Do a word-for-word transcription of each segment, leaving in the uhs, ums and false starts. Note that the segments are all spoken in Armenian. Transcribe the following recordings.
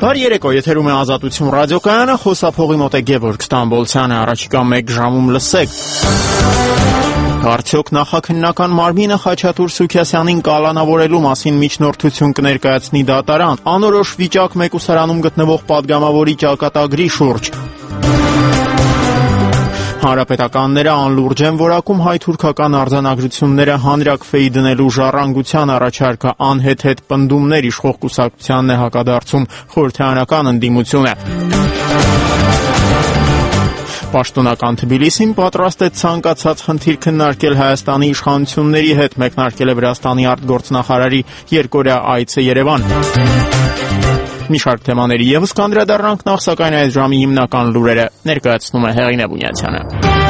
Բարի երեկո, եթերում է Ազատություն ռադիոկայանը, խոսափողի մոտ է Գևորգ Ստամբոլցյանը, առաջիկա մեկ ժամում լսեք։ Արդյոք նախաքննական մարմինը Խաչատուր Սուքիասյանին կալանավորելու մասին միջնորդություն կներկայացնի դատարան, անորոշ վիճակ մեկուսարանում գտնվող պատգամավորի ճակատագրի շուրջ։ Հանրապետականները անլուրջ են որակում հայ-թուրքական արձանագրությունները հանրաքվեի դնելու ժառանգության առաջարկը անհեթեթ պնդումներ իշխող կուսակցությանն է հակադարձում խորհրդարանական ընդդիմությունը։ Պաշտոնական Թբիլիսին պատրաստ է ցանկացած խնդիր քննարկել Հայաստանի իշխանությունների հետ, մեկնարկել է Վրաստանի արտգործնախարարի երկօրյա այցը Երևան։ Մի շարք թեմաների ևս կանդրադառնանք, նախ սակայն այս ժամի հիմնական լուրերը ներկայացնում է Հեղինե Բունյացյանը։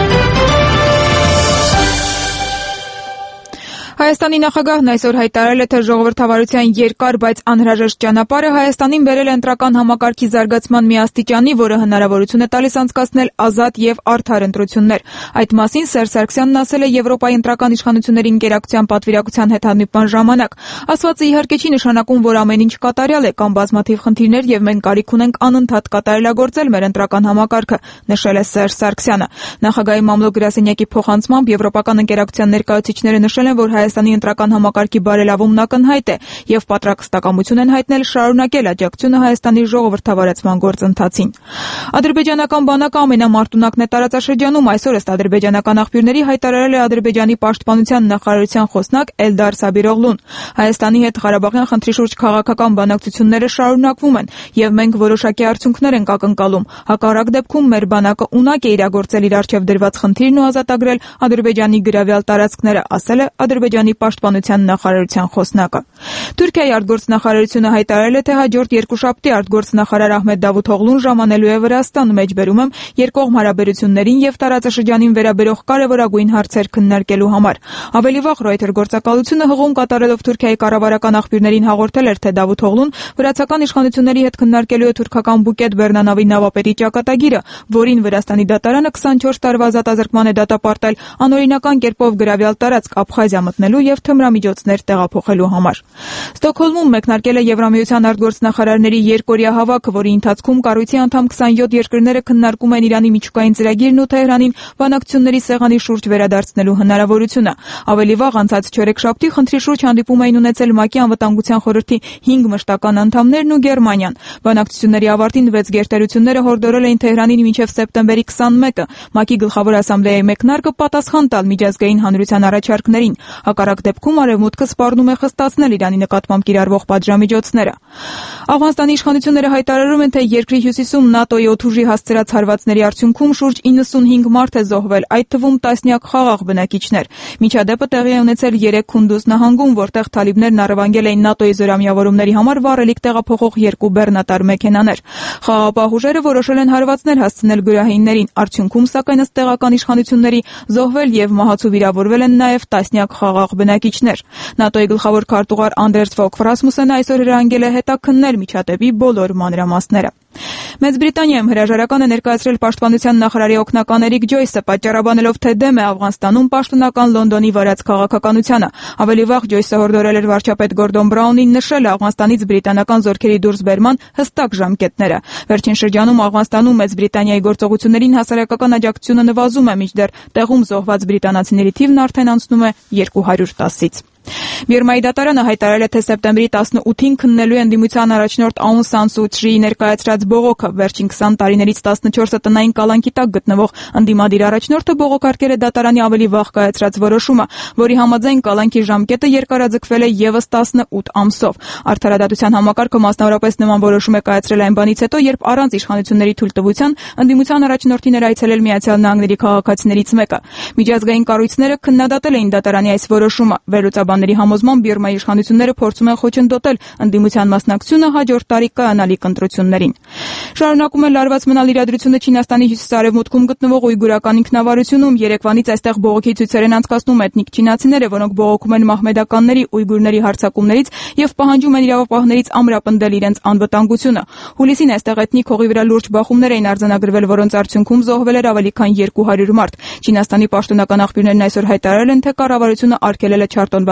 Հայաստանի նախագահն այսօր հայտարարել է, թե ժողովրդավարության երկար, բայց անհրաժեշտ ճանապարհը Հայաստանին բերել է ընտրական համակարգի զարգացման մի աստիճանի, որը հնարավորություն է տալիս անցկացնել ազատ եւ արդար ընտրություններ։ Այդ մասին Սերժ Սարգսյանն ասել է Եվրոպայի ընտրական իշխանությունների ընկերակցության պատվիրակության հետ հանդիպման ժամանակ։ Ասվածը իհարկե չի նշանակում, որ ամեն ինչ կատարյալ է, կամ բազմաթիվ խնդիրներ եւ մենք կարիք ունենք անընդհատ կատարելագործել մեր ընտրական համակարգը, նշել է Սերժ Սարգսյանը։ Նախագահի մամլոք գրասենյակի փոխանցմամբ եվրոպական ընկերակցության ներկայացուցիչները նշել են, որ Հայաստանի ընտրական համակարգի բարելավումն ակնհայտ է եւ պատրաստակամություն են հայտնել շարունակել աջակցությունը Հայաստանի ժողովրդավարացման գործընթացին։ Ադրբեջանական բանակը ամենամարտունակն է տարածաշրջանում, այսօր ըստ ադրբեջանական աղբյուրների հայտարարել է Ադրբեջանի պաշտպանության նախարարության խոսնակ Էլդար Սաբիրօղլուն։ Հայաստանի հետ Ղարաբաղյան խնդրի շուրջ քաղաքական բանակցությունները շարունակվում են եւ մենք որոշակի արդյունքներ ենք ակնկալում։ Հակառակ դեպքում մեր բանակը ունակ է իրագործել իր առջև դրված խնդիրն ու ազատագրել Ադրբեջանի գրավյալ տարածքները, ասել է Ադրբեջանի պաշտպանության նախարարության խոսնակը։ Թուրքիայի արտգործնախարարությունը հայտարարել է, թե հաջորդ երկուշաբթի արտգործնախարար Ահմեդ Դավութօղլուն ժամանելու է Վրաստան, մեջբերում եմ երկկողմ հարաբերություններին եւ տարածաշրջանին վերաբերող կարեւորագույն հարցեր քննարկելու համար։ Ավելի վաղ Reuters գործակալությունը հղում կատարելով Թուրքիայի կառավարական աղբյուրներին հաղորդել էր, թե Դավութօղլուն վրացական իշխանությունների հետ քննարկելու է թուրքական Բուկետ Բեռնանավի նավապետի ճակատագիրը, որին Վրաստանի դատարանը քսանչորս տարվա ազատազրկման է դատապարտել անօրինական կերպով գրավյալ տարածք Աբխազիա մտնելու եւ թմրամիջոցներ տեղափոխելու համար։ Ստոկհոլմում մեկնարկել է Եվրամիության արտգործնախարարների երկօրյա հավաքը, որի ընթացքում կառույցի անդամ քսանյոթ երկրները քննարկում են Իրանի միջուկային ծրագիրն ու Թեհրանին բանակցությունների սեղանի շուրջ վերադարձնելու հնարավորությունը։ Ավելի վաղ անցած չորեքշաբթի խնդրի շուրջ հանդիպում էին ունեցել ՄԱԿ-ի անվտանգության խորհրդի հինգ մշտական անդամներն ու Գերմանիան։ Բանակցությունների ավարտին վեց գերտերությունները հորդորել էին Թեհրանին մինչև սեպտեմբերի քսանմեկը ՄԱԿ-ի գլխավոր ասամբլեայի մեկնարկը պատասխան տալ միջազգային հանրության առաջարկներին։ Հակառակ դեպքում Արևմուտքը սպառնում է խստացնել Իրանի նկատմամբ կիրառվող պատժամիջոցները։ Աֆղանստանի իշխանությունները հայտարարում են, թե երկրի հյուսիսում ՆԱՏՕ-ի օդուժի հասցրած հարվածների արդյունքում շուրջ իննսունհինգ մարդ է զոհվել, այդ թվում տասնյակ խաղաղ բնակիչներ։ Միջադեպը տեղի է ունեցել երեք Քունդուզ նահանգում, որտեղ թալիբներն առևանգել էին ՆԱՏՕ-ի զորամիավորումների համար վառելիք տեղափոխող երկու բեռնատար մեքենաներ։ Խաղաղապահ ուժերը որոշել են հարվածներ հասցնել գրահեններին, արդյունքում սակայն ըստ տեղական իշխանությունների զոհվել եւ մահացու վիրավորվել են նաեւ տասնյակ խաղաղ բնակիչներ։ ՆԱՏՕ-ի գլխավոր քարտուղար Անդերս Ֆոգ Ռասմուսենը այսօր հրահանգել է հետաքննել միջադեպի բոլոր մանրամասները։ Մեծ Բրիտանիայում հրաժարական է ներկայացրել պաշտպանության նախարարի օգնական Էրիկ Ջոյսը, պատճառաբանելով, թե դեմ է Աֆղանստանում պաշտոնական Լոնդոնի վարած քաղաքականությանը։ Ավելի վաղ Ջոյսը հորդորել էր վարչապետ Գորդոն Բրաունին նշել Աֆղանստանից բրիտանական զորքերի դուրսբերման հստակ ժամկետները։ Վերջին շրջանում Աֆղանստանում Մեծ Բրիտանիայի գործողություններին հասարակական աջակցությունը նվազում է, մինչդեռ տեղում զոհված բրիտանացիների թիվն արդեն անցնում է երկու հարյուր տասից։ Բիրմայի դատարանը հայտարարել է, թե սեպտեմբերի տասնութին քննելու է ընդդիմության առաջնորդ Աուն Սան Սու Չիի ներկայացրած բողոքը։ Վերջին քսան տարիներից տասնչորսը տնային կալանքի տակ գտնվող ընդդիմադիր առաջնորդը բողոքարկել է դատարանի ավելի վաղ կայացրած որոշումը, որի համաձայն կալանքի ժամկետը երկարաձգվել է եւս տասնութ ամսով։ Արդարադատության համակարգը մասնավորապես նման որոշում է կայացրել այն բանից հետո, երբ առանց իշխանությունների թույլտվության ընդդիմության առաջնորդին էր այցելել Միացյալ Նահանգների քաղաքացիներից մեկը։ Միջազգային կառույցները քննադատել էին դատարանի այս որոշումը։ Վերլուծաբանների համոզմամբ Բիրմայի իշխանությունները փորձում են խոչընդոտել ընդդիմության մասնակցությունը հաջորդ տարի կայանալիք ընտրություններին։ Շարունակում է լարված մնալ իրադրությունը Չինաստանի հյուսիսարևմուտքում գտնվող ույգուրական ինքնավարությունում։ Երեկվանից այստեղ բողոքի ցույցեր են անցկացնում էթնիկ չինացիները, որոնք բողոքում են մահմեդականների, ույգուրների հարձակումներից եւ պահանջում են իրավապահներից ամրապնդել իրենց անվտանգությունը։ Հուլիսին այստեղ էթնիկ հողի վրա լուրջ բախումներ էին արձանագրվել, որոնց արդյունքում զոհվել էր ավելի քան երկու հարյուր մարդ։ Չինաստանի պաշտոնական աղբյուրներն այսօր հայտարարել են, թե կառավարությունը արգելել է չարտոնված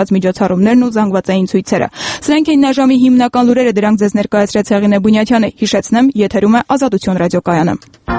կատարված միջոցառումներն ու զանգվածային ցույցերը։ Սրանք էին այժմի հիմնական լուրերը, դրանք ձեզ ներկայացրեց Հեղինե Բունյաթյանը։ Հիշեցնեմ, եթերում է Ազատություն ռադիոկայանը։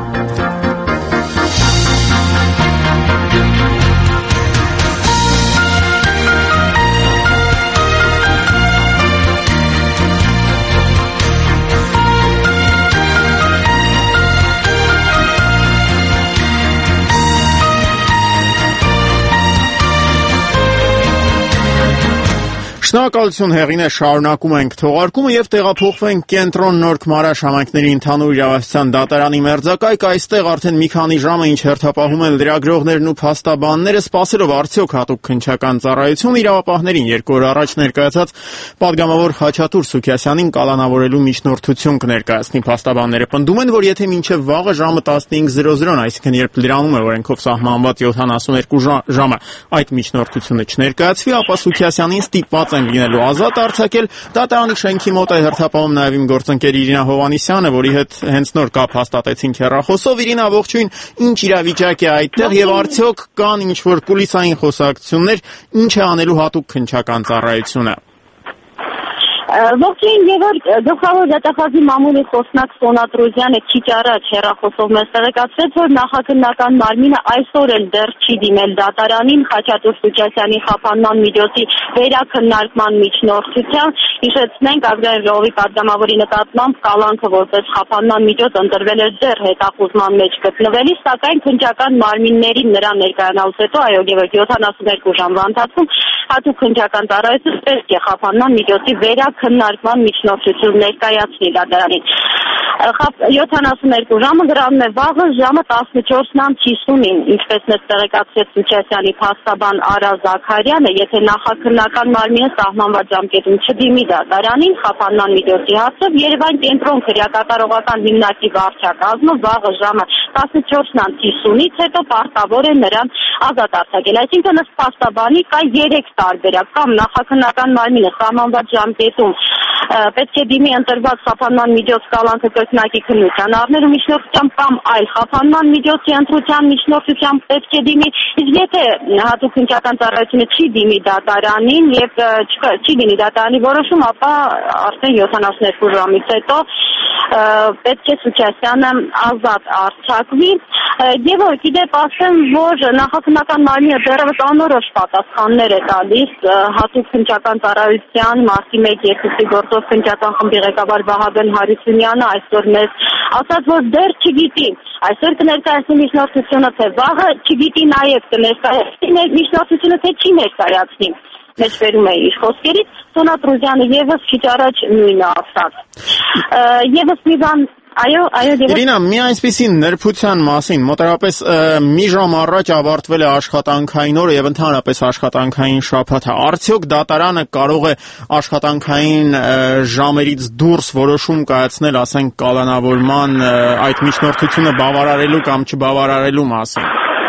Շնորհակալություն Հեղինե, շարունակում ենք թողարկումը եւ տեղափոխվենք Կենտրոն Նորք Մարաշ համայնքների ընդհանուր իրավասության դատարանի մերձակայք, այստեղ արդեն մի քանի ժամ է ինչ հերթապահում են լրագրողներն ու փաստաբանները, սպասելով արդյոք հատուկ քննչական ծառայություն իրավապահներին երկու օր առաջ ներկայացած падգամավոր Խաչատուր Սուքիասյանին կալանավորելու միջնորդություն կներկայացնի։ Փաստաբանները պնդում են, որ եթե մինչև վաղը ժամը տասնհինգ զրո զրոն, այսինքն երբ լրանում է օրենքով սահմանված յոթանասունյոթ ժամը, այդ միջնորդությունը չներկայացվի, ապա Սուքիասյանին ստիպված են լինելու ազատ արձակել։ Դատարանի շենքի մոտ է հերթապահում նաև իմ գործընկեր Իրինա Հովհաննիսյանը, որի հետ հենց նոր կապ հաստատեցինք հեռախոսով։ Իրինա, ողջույն, ինչ իրավիճակ է այդտեղ եւ արդյոք կան ինչ-որ կուլիսային խոսակցություններ, ինչ է անելու հատուկ քննչական ծառայությունը։ Ողջույն, Գևորգ, գլխավոր դատախազի մամուլի խոսնակ Սոնա Տրոզյանը քիչ առաջ հեռախոսով մեզ տեղեկացրեց, որ նախաքննական մարմինը այսօր էլ դեռ չի դիմել դատարանին Խաչատուր Սուքիասյանի խափանման միջոցի վերաքննարկման միջնորդությամբ։ Հիշեցնենք, Ազգային ժողովի падգամավորի նկատմամբ կալանքը որպես խափանման միջոց ընտրվել էր դեռ հետախուզման մեջ գտնվելիս, սակայն քննչական մարմինների նրա ներկայանալուց հետո, այո, Գևորգ, յոթանասունյոթ ժամվա ընթացքում հատուկ քննչական ծառայությունը պետք է խափանման միջոցի վերաքննարկման միջնորդություն ներկայացնի դատարանին։ յոթանասունյոթ ժամը գրառում է վաղը ժամը տասնչորսն հիսունին, ինչպես մեզ տեղեկացրեց Սուքիասյանի փաստաբան Արա Զաքարյանը, եթե նախաքննական մարմինը սահմանված ժամկետում չդիմի դատարանին խափանման միջոցի հարցով, Երևան կենտրոն քրեակատարողական հիմնարկի վարչակազմը վաղը ժամը տասնչորսն հիսունից հետո պարտավոր է նրան ազատ արձակել։ Այսինքն ըստ փաստաբանի կա երեք տարբերակ, կամ նախաքննական մարմինը սահմանված ժամկետում պետք է դիմի ընտրված խափանման միջոց կալանքը կրկնակի քննության առնելու միջնորդությամբ կամ այլ խափանման միջոցի ընտրության միջնորդությամբ պետք է դիմի, իսկ եթե հատուկ քննչական ծառայությունը չի դիմի դատարանին եւ չի դիմի դատարանի որոշում, ապա արդեն յոթանասունյոթ ժամից հետո պետք է Սուքիասյանը ազատ արձակվի։ Եվ որ գիտեք, ասեմ, որ նախաքննական մարմինը դեռևս անորոշ պատասխաններ է տալիս հատուկ քննչական ծառայության մարտի մեկ երկուսի գործով քննչական խմբի ղեկավար Վահագն Հարությունյանը այսօր մեզ ասաց, որ դեռ չգիտի այսօր կներկայացնի միջնորդությունը, թե վաղը, չգիտի նաև կներկայացնի միջնորդությունը, թե չի ներկայացնի։ Մեջբերում է իր խոսքերից, Սոնա Տրոզյանը եւս քիչ առաջ նույնը ասաց։ Եվս մի բան Այո, այո, Իրինա, մի այսպիսի նրբության մասին, մոտավորապես մի ժամ առաջ ավարտվել է աշխատանքային օրը եւ ընդհանրապես աշխատանքային շաբաթը։ Արդյոք դատարանը կարող է աշխատանքային ժամերից դուրս որոշում կայացնել, ասենք, կալանավորման այդ միջնորդությունը բավարարելու կամ չբավարարելու մասին։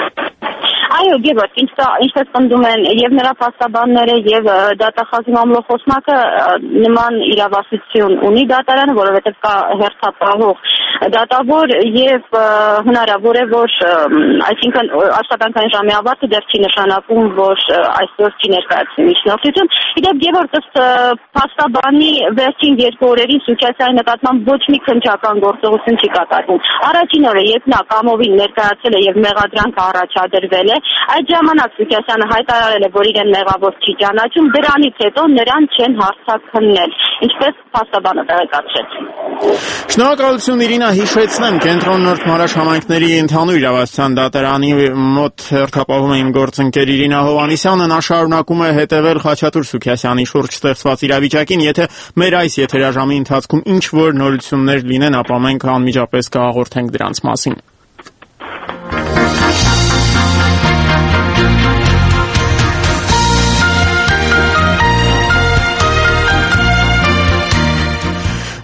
Այո, Գևորգ, ինչպես պնդում են եւ նրա փաստաբանները եւ դատախազի մամուլի խոսնակը, նման իրավասություն ունի դատարանը, որովհետեւ կա հերթապահող դատավոր եւ հնարավոր է, որ այսինքն աշխատանքային ժամի ավարտը դեռ չի նշանակում, որ այսօր չի ներկայացվի միջնորդություն։ Իդեպ Գևորգ, ըստ փաստաբանի վերջին երկու օրերին Սուքիասյանի նկատմամբ ոչ մի քննչական գործողություն չի կատարվում։ Առաջին օրը, երբ նա կամովին ներկայացել է եւ մեղադրանքը առաջադրվել է, այդ ժամանակ Սուքիասյանը հայտարարել է, որ իրեն մեղավոր չի ճանաչում, դրանից հետո նրան չեն հարցաքննել, ինչպես փաստաբանը տեղեկացրեց։ Շնորհակալություն Իրինա, հիշեցնեմ, Կենտրոն Նորք Մարաշ համայնքների ընդհանուր իրավասության դատարանի մոտ հերթապահում է իմ գործընկեր Իրինա Հովհաննիսյանը, նա շարունակում է հետևել Խաչատուր Սուքիասյանի շուրջ ստեղծված իրավիճակին, եթե մեր այս եթերաժամի ընթացքում ինչ որ նորություններ լինեն, ապա մենք անմիջապես կհաղորդենք դրանց մասին։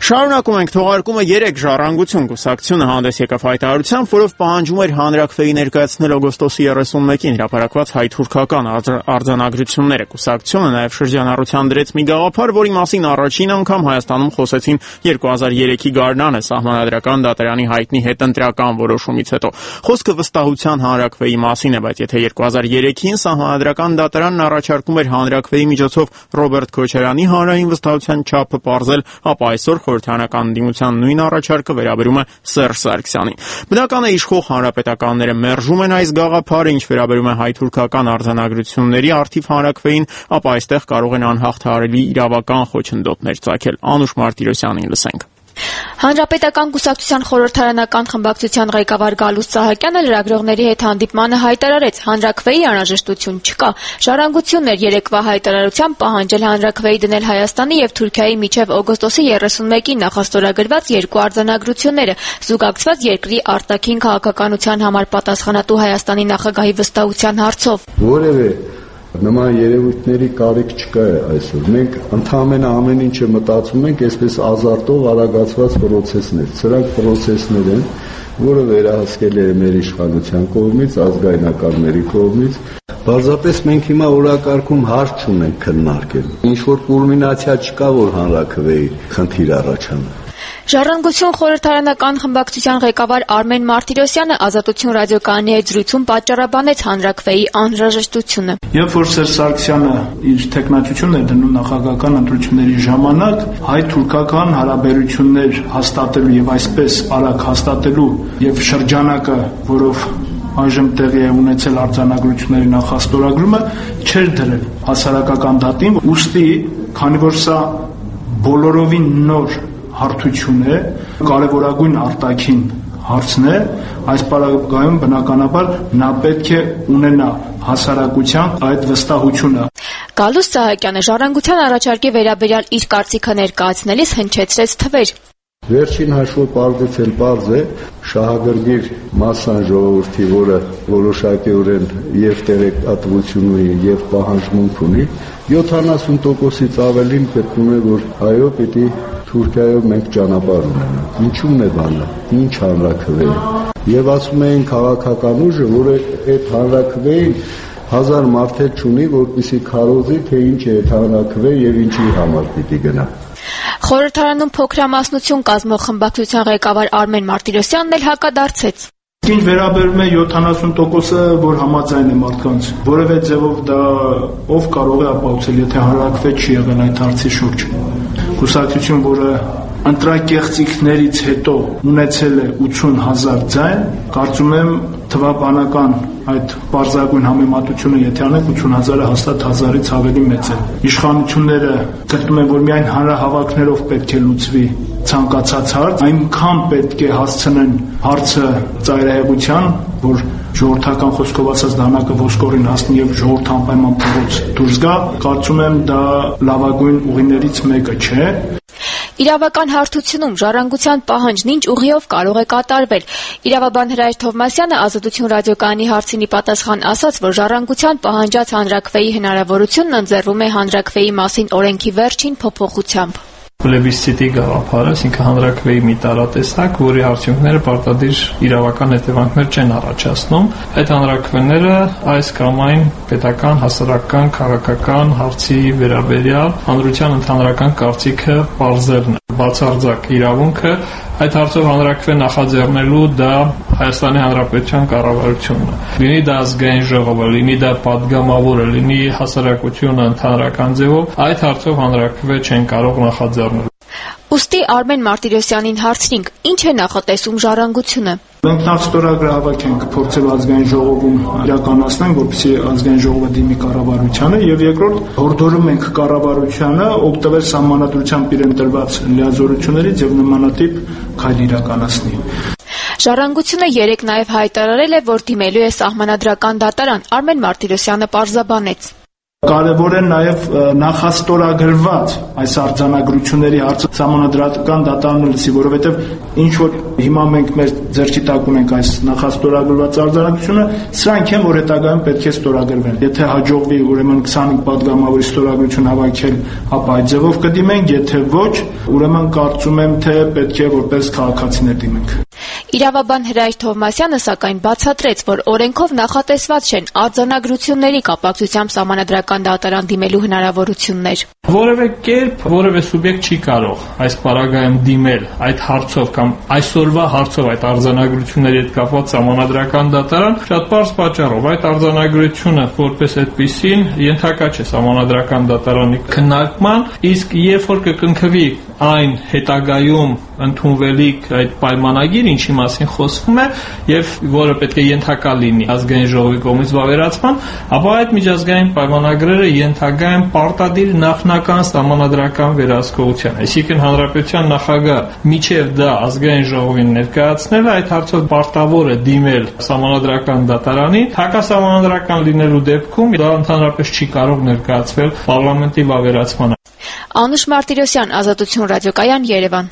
Շարունակում ենք թողարկումը երեք ժառանգություն կուսակցությունը հանդես եկավ հայտարարությամբ, որով պահանջում էր հանրաքվեի ներկայացնել օգոստոսի երեսունմեկին հրապարակված հայ-թուրքական արձանագրությունները։ Կուսակցությունը նաև շրջանառության դրեց մի գաղափար, որի մասին առաջին անգամ Հայաստանում խոսեցին երկու հազար երեքի գարնանը Սահմանադրական դատարանի հայտնի հետընտրական որոշումից հետո։ Խոսքը վստահության հանրաքվեի մասին է, բայց եթե երկու հազար երեքին Սահմանադրական դատարանն առաջարկում էր հանրաքվեի միջոցով Ռոբերտ Քոչարյանի հանրային վստահության չափը պարզել, ապա այսօր խորհրդարանական դիմության նույն առաջարկը վերաբերում է Սերժ Սարգսյանին։ Բնական է իշխող հանրապետականները մերժում են այս գաղափարը, ինչ վերաբերում է հայ-թուրքական արձանագրությունների առթիվ հանրաքվեին, ապա այստեղ կարող են անհաղթահարելի իրավական խոչընդոտներ ծագել։ Անուշ Մարտիրոսյանին լսենք։ Հանրապետական կուսակցության խորհրդարանական խմբակցության ղեկավար Գալուստ Սահակյանը լրագրողների հետ հանդիպմանը հայտարարեց, հանրաքվեի անհրաժեշտություն չկա։ Ժառանգությունն էր երեկվա հայտարարությամբ պահանջել հանրաքվեի դնել Հայաստանի եւ Թուրքիայի միջև օգոստոսի երեսունմեկին նախաստորագրված երկու արձանագրությունները, զուգակցված երկրի արտաքին քաղաքականության համար պատասխանատու Հայաստանի նախագահի վստահության հարցով։ Որևէ նման երևույթների կարիք չկա այսօր։ Մենք ընդհանրապես ամեն ինչը մտածում ենք այսպես ազարտով արագացված process-ներ։ Սրանք process-ներ են, որը վերահսկել է մեր իշխանության կողմից, ազգայնականների կողմից։ Բացապես մենք հիմա օրակարգում հարց չունենք քննարկել։ Ինչ որ կուլմինացիա չկա, որ հանրաքվեի խնդիր առաջանա։ Ժառանգություն խորհրդարանական խմբակցության ղեկավար Արմեն Մարտիրոսյանը Ազատություն ռադիոկայանի հետ զրույցում պատճառաբանեց հանրաքվեի անհրաժեշտությունը։ Երբ որ Սերժ Սարգսյանը իր տեխնատությունն էր դնում նախագահական ընտրությունների ժամանակ, հայ-թուրքական հարաբերություններ հաստատելու եւ այսպես արագ հաստատելու եւ շրջանակը, որով այժմ տեղի է ունեցել արձանագրությունների նախաստորագրումը, չէր դրել հասարակական դատին, ուստի, քանի որ սա բոլորովին նոր հարթություն է, կարևորագույն արտաքին հարցն է, այս պարագայում բնականաբար նա պետք է ունենա հասարակության այդ վստահությունը։ Գալուստ Սահակյանը ժառանգության առաջարկի վերաբերյալ իր կարծիքը ներկայացնելիս հնչեցրեց թվեր։ Վերջին հաշվով պարզեցել պարզ է շահագրգիռ մասսան ժողովրդի, որը որոշակիորեն եւ տեղեկատվություն ունի եւ պահանջմունք ունի, յոթանասուն տոկոսից ավելին պետք է որ այո պիտի Թուրքիայով մենք ճանապարհ ունենանք։ Ինչու՞մն է բանը, ինչ հանրաքվե։ Եվ ասում էին քաղաքական ուժը, որը այդ հանրաքվեին հազար մարդ էլ չունի, որպեսզի քարոզի, թե ինչ է այդ հանրաքվե եւ ինչի համար պիտի գնա։ Խորհրդարանում փոքրամասնություն կազմող խմբակցության ղեկավար Արմեն Մարտիրոսյանն էլ հակադարձեց։ Ինչ վերաբերում է յոթանասուն տոկոսը, որ համաձայն է մարդկանց, որևէ ձևով դա ով կարող է ապահովել, եթե հանրաքվե չի եղել այդ հարցի շուրջ։ Կուսակցություն, որը ընտրակեղծիքներից հետո ունեցել է ութուն հազար ձայն, կարծում եմ թվաբանական այդ պարզագույն համեմատությունը եթե անենք ութուն հազարը հաստատ հազարից ավելի մեծ է։ Իշխանությունները գտնում են, որ միայն հանրահավաքներով պետք է լուծվի ցանկացած հարց, այնքան պետք է հասցնեն հարցը ծայրահեղության, որ ժողովրդական խոսքով ասած դանակը ոսկորին հասնի եւ ժողովուրդ անպայման փողոց դուրս գա, կարծում եմ դա լավագույն ուղիներից մեկը չէ։ Իրավական հարթությունում ժառանգության պահանջն ինչ ուղիով կարող է կատարվել։ Իրավաբան Հրայր Թովմասյանը Ազատություն ռադիոկայանի հարցինի պատասխան ասաց, որ ժառանգության պահանջած հանրաքվեի հնարավորությունն ընձեռվում է հանրաքվեի մասին օրենքի վերջին փոփոխությամբ։ Պլեբիսցիտի գաղափարը, այսինքն հանրաքվեի մի տարատեսակ, որի արդյունքները պարտադիր իրավական հետևանքներ չեն առաջացնում։ Այդ հանրաքվեները այս կամ այն պետական, հասարակական, քաղաքական հարցի վերաբերյալ հանրության ընդհանրական կարծիքը պարզելն է, բացարձակ իրավունքը այդ հարցով հանրաքվե նախաձեռնելու դա Հայաստանի Հանրապետության կառավարությունն է։ Լինի դա ազգային ժողովը, լինի դա պատգամավորը, լինի հասարակությունը ընդհանրական ձևով, այդ հարցով հանրաքվե չեն կարող նախաձեռնել։ Ուստի Արմեն Մարտիրոսյանին հարցրինք, ինչ է նախատեսում ժառանգությունը։ Մենք նախ ստորագրը հավաքենք փորձել ազգային ժողովում իրականացնենք, որպեսզի ազգային ժողովը դիմի կառավարությանը, եւ երկրորդ հորդորում ենք կառավարությանը օգտվել սահմանադրությամբ իրեն տրված լիազորություններից եւ նմանատիպ քայլ իրականացնի։ Ժառանգությունը երեկ նաև հայտարարել է, որ դիմելու է սահմանադրական դատարան։ Արմեն Մարտիրոսյանը պարզաբանեց։ Կարևոր է նաև նախաստորագրված այս արձանագրությունների հարցը Սահմանադրական դատարանը լսի, որովհետև ինչ որ հիմա մենք մեր ձեռքի տակ ունենք այս նախաստորագրված արձանագրությունը, սրանք են, որ հետագայում պետք է ստորագրվեն։ Եթե հաջողվի ուրեմն քսանհինգ պատգամավորի ստորագրություն հավաքել, ապա այդ ձևով կդիմենք, եթե ոչ, ուրեմն կարծում եմ, թե պետք է որպես քաղաքացիներ դիմենք։ Իրավաբան Հրայր Թովմասյանը սակայն բացատրեց, որ օրենքով նախատեսված չեն արձանագրությունների կապակցությամբ Սահմանադրական դատարան դիմելու հնարավորություններ։ Որևէ կերպ որևէ սուբյեկտ չի կարող այս պարագայում դիմել այդ հարցով կամ այսօրվա հարցով այդ արձանագրությունների հետ կապված Սահմանադրական դատարան շատ պարզ պատճառով այդ արձանագրությունը որպես այդպիսին ենթակա չէ Սահմանադրական դատարանի քննարկման, իսկ երբ որ կկնքվի այն հետագայում ընդունվելիք այդ պայմանագիր, ինչի մասին խոսվում է եւ որը պետք է ենթակա լինի ազգային ժողովի կողմից վավերացման, ապա այդ միջազգային պայմանագրերը ենթակա են պարտադիր նախնական սահմանադրական վերահսկողության։ Այսինքն հանրապետության նախագահ միջև դա ազգային ժողովին ներկայացնել այդ հարցով պարտավոր է դիմել սահմանադրական դատարանին, հակասահմանադրական լինելու դեպքում դա ընդհանրապես չի կարող ներկայացվել պարլամենտի վավերացմանը։ Անուշ Մարտիրոսյան, Ազատություն ռադիոկայան, Երևան։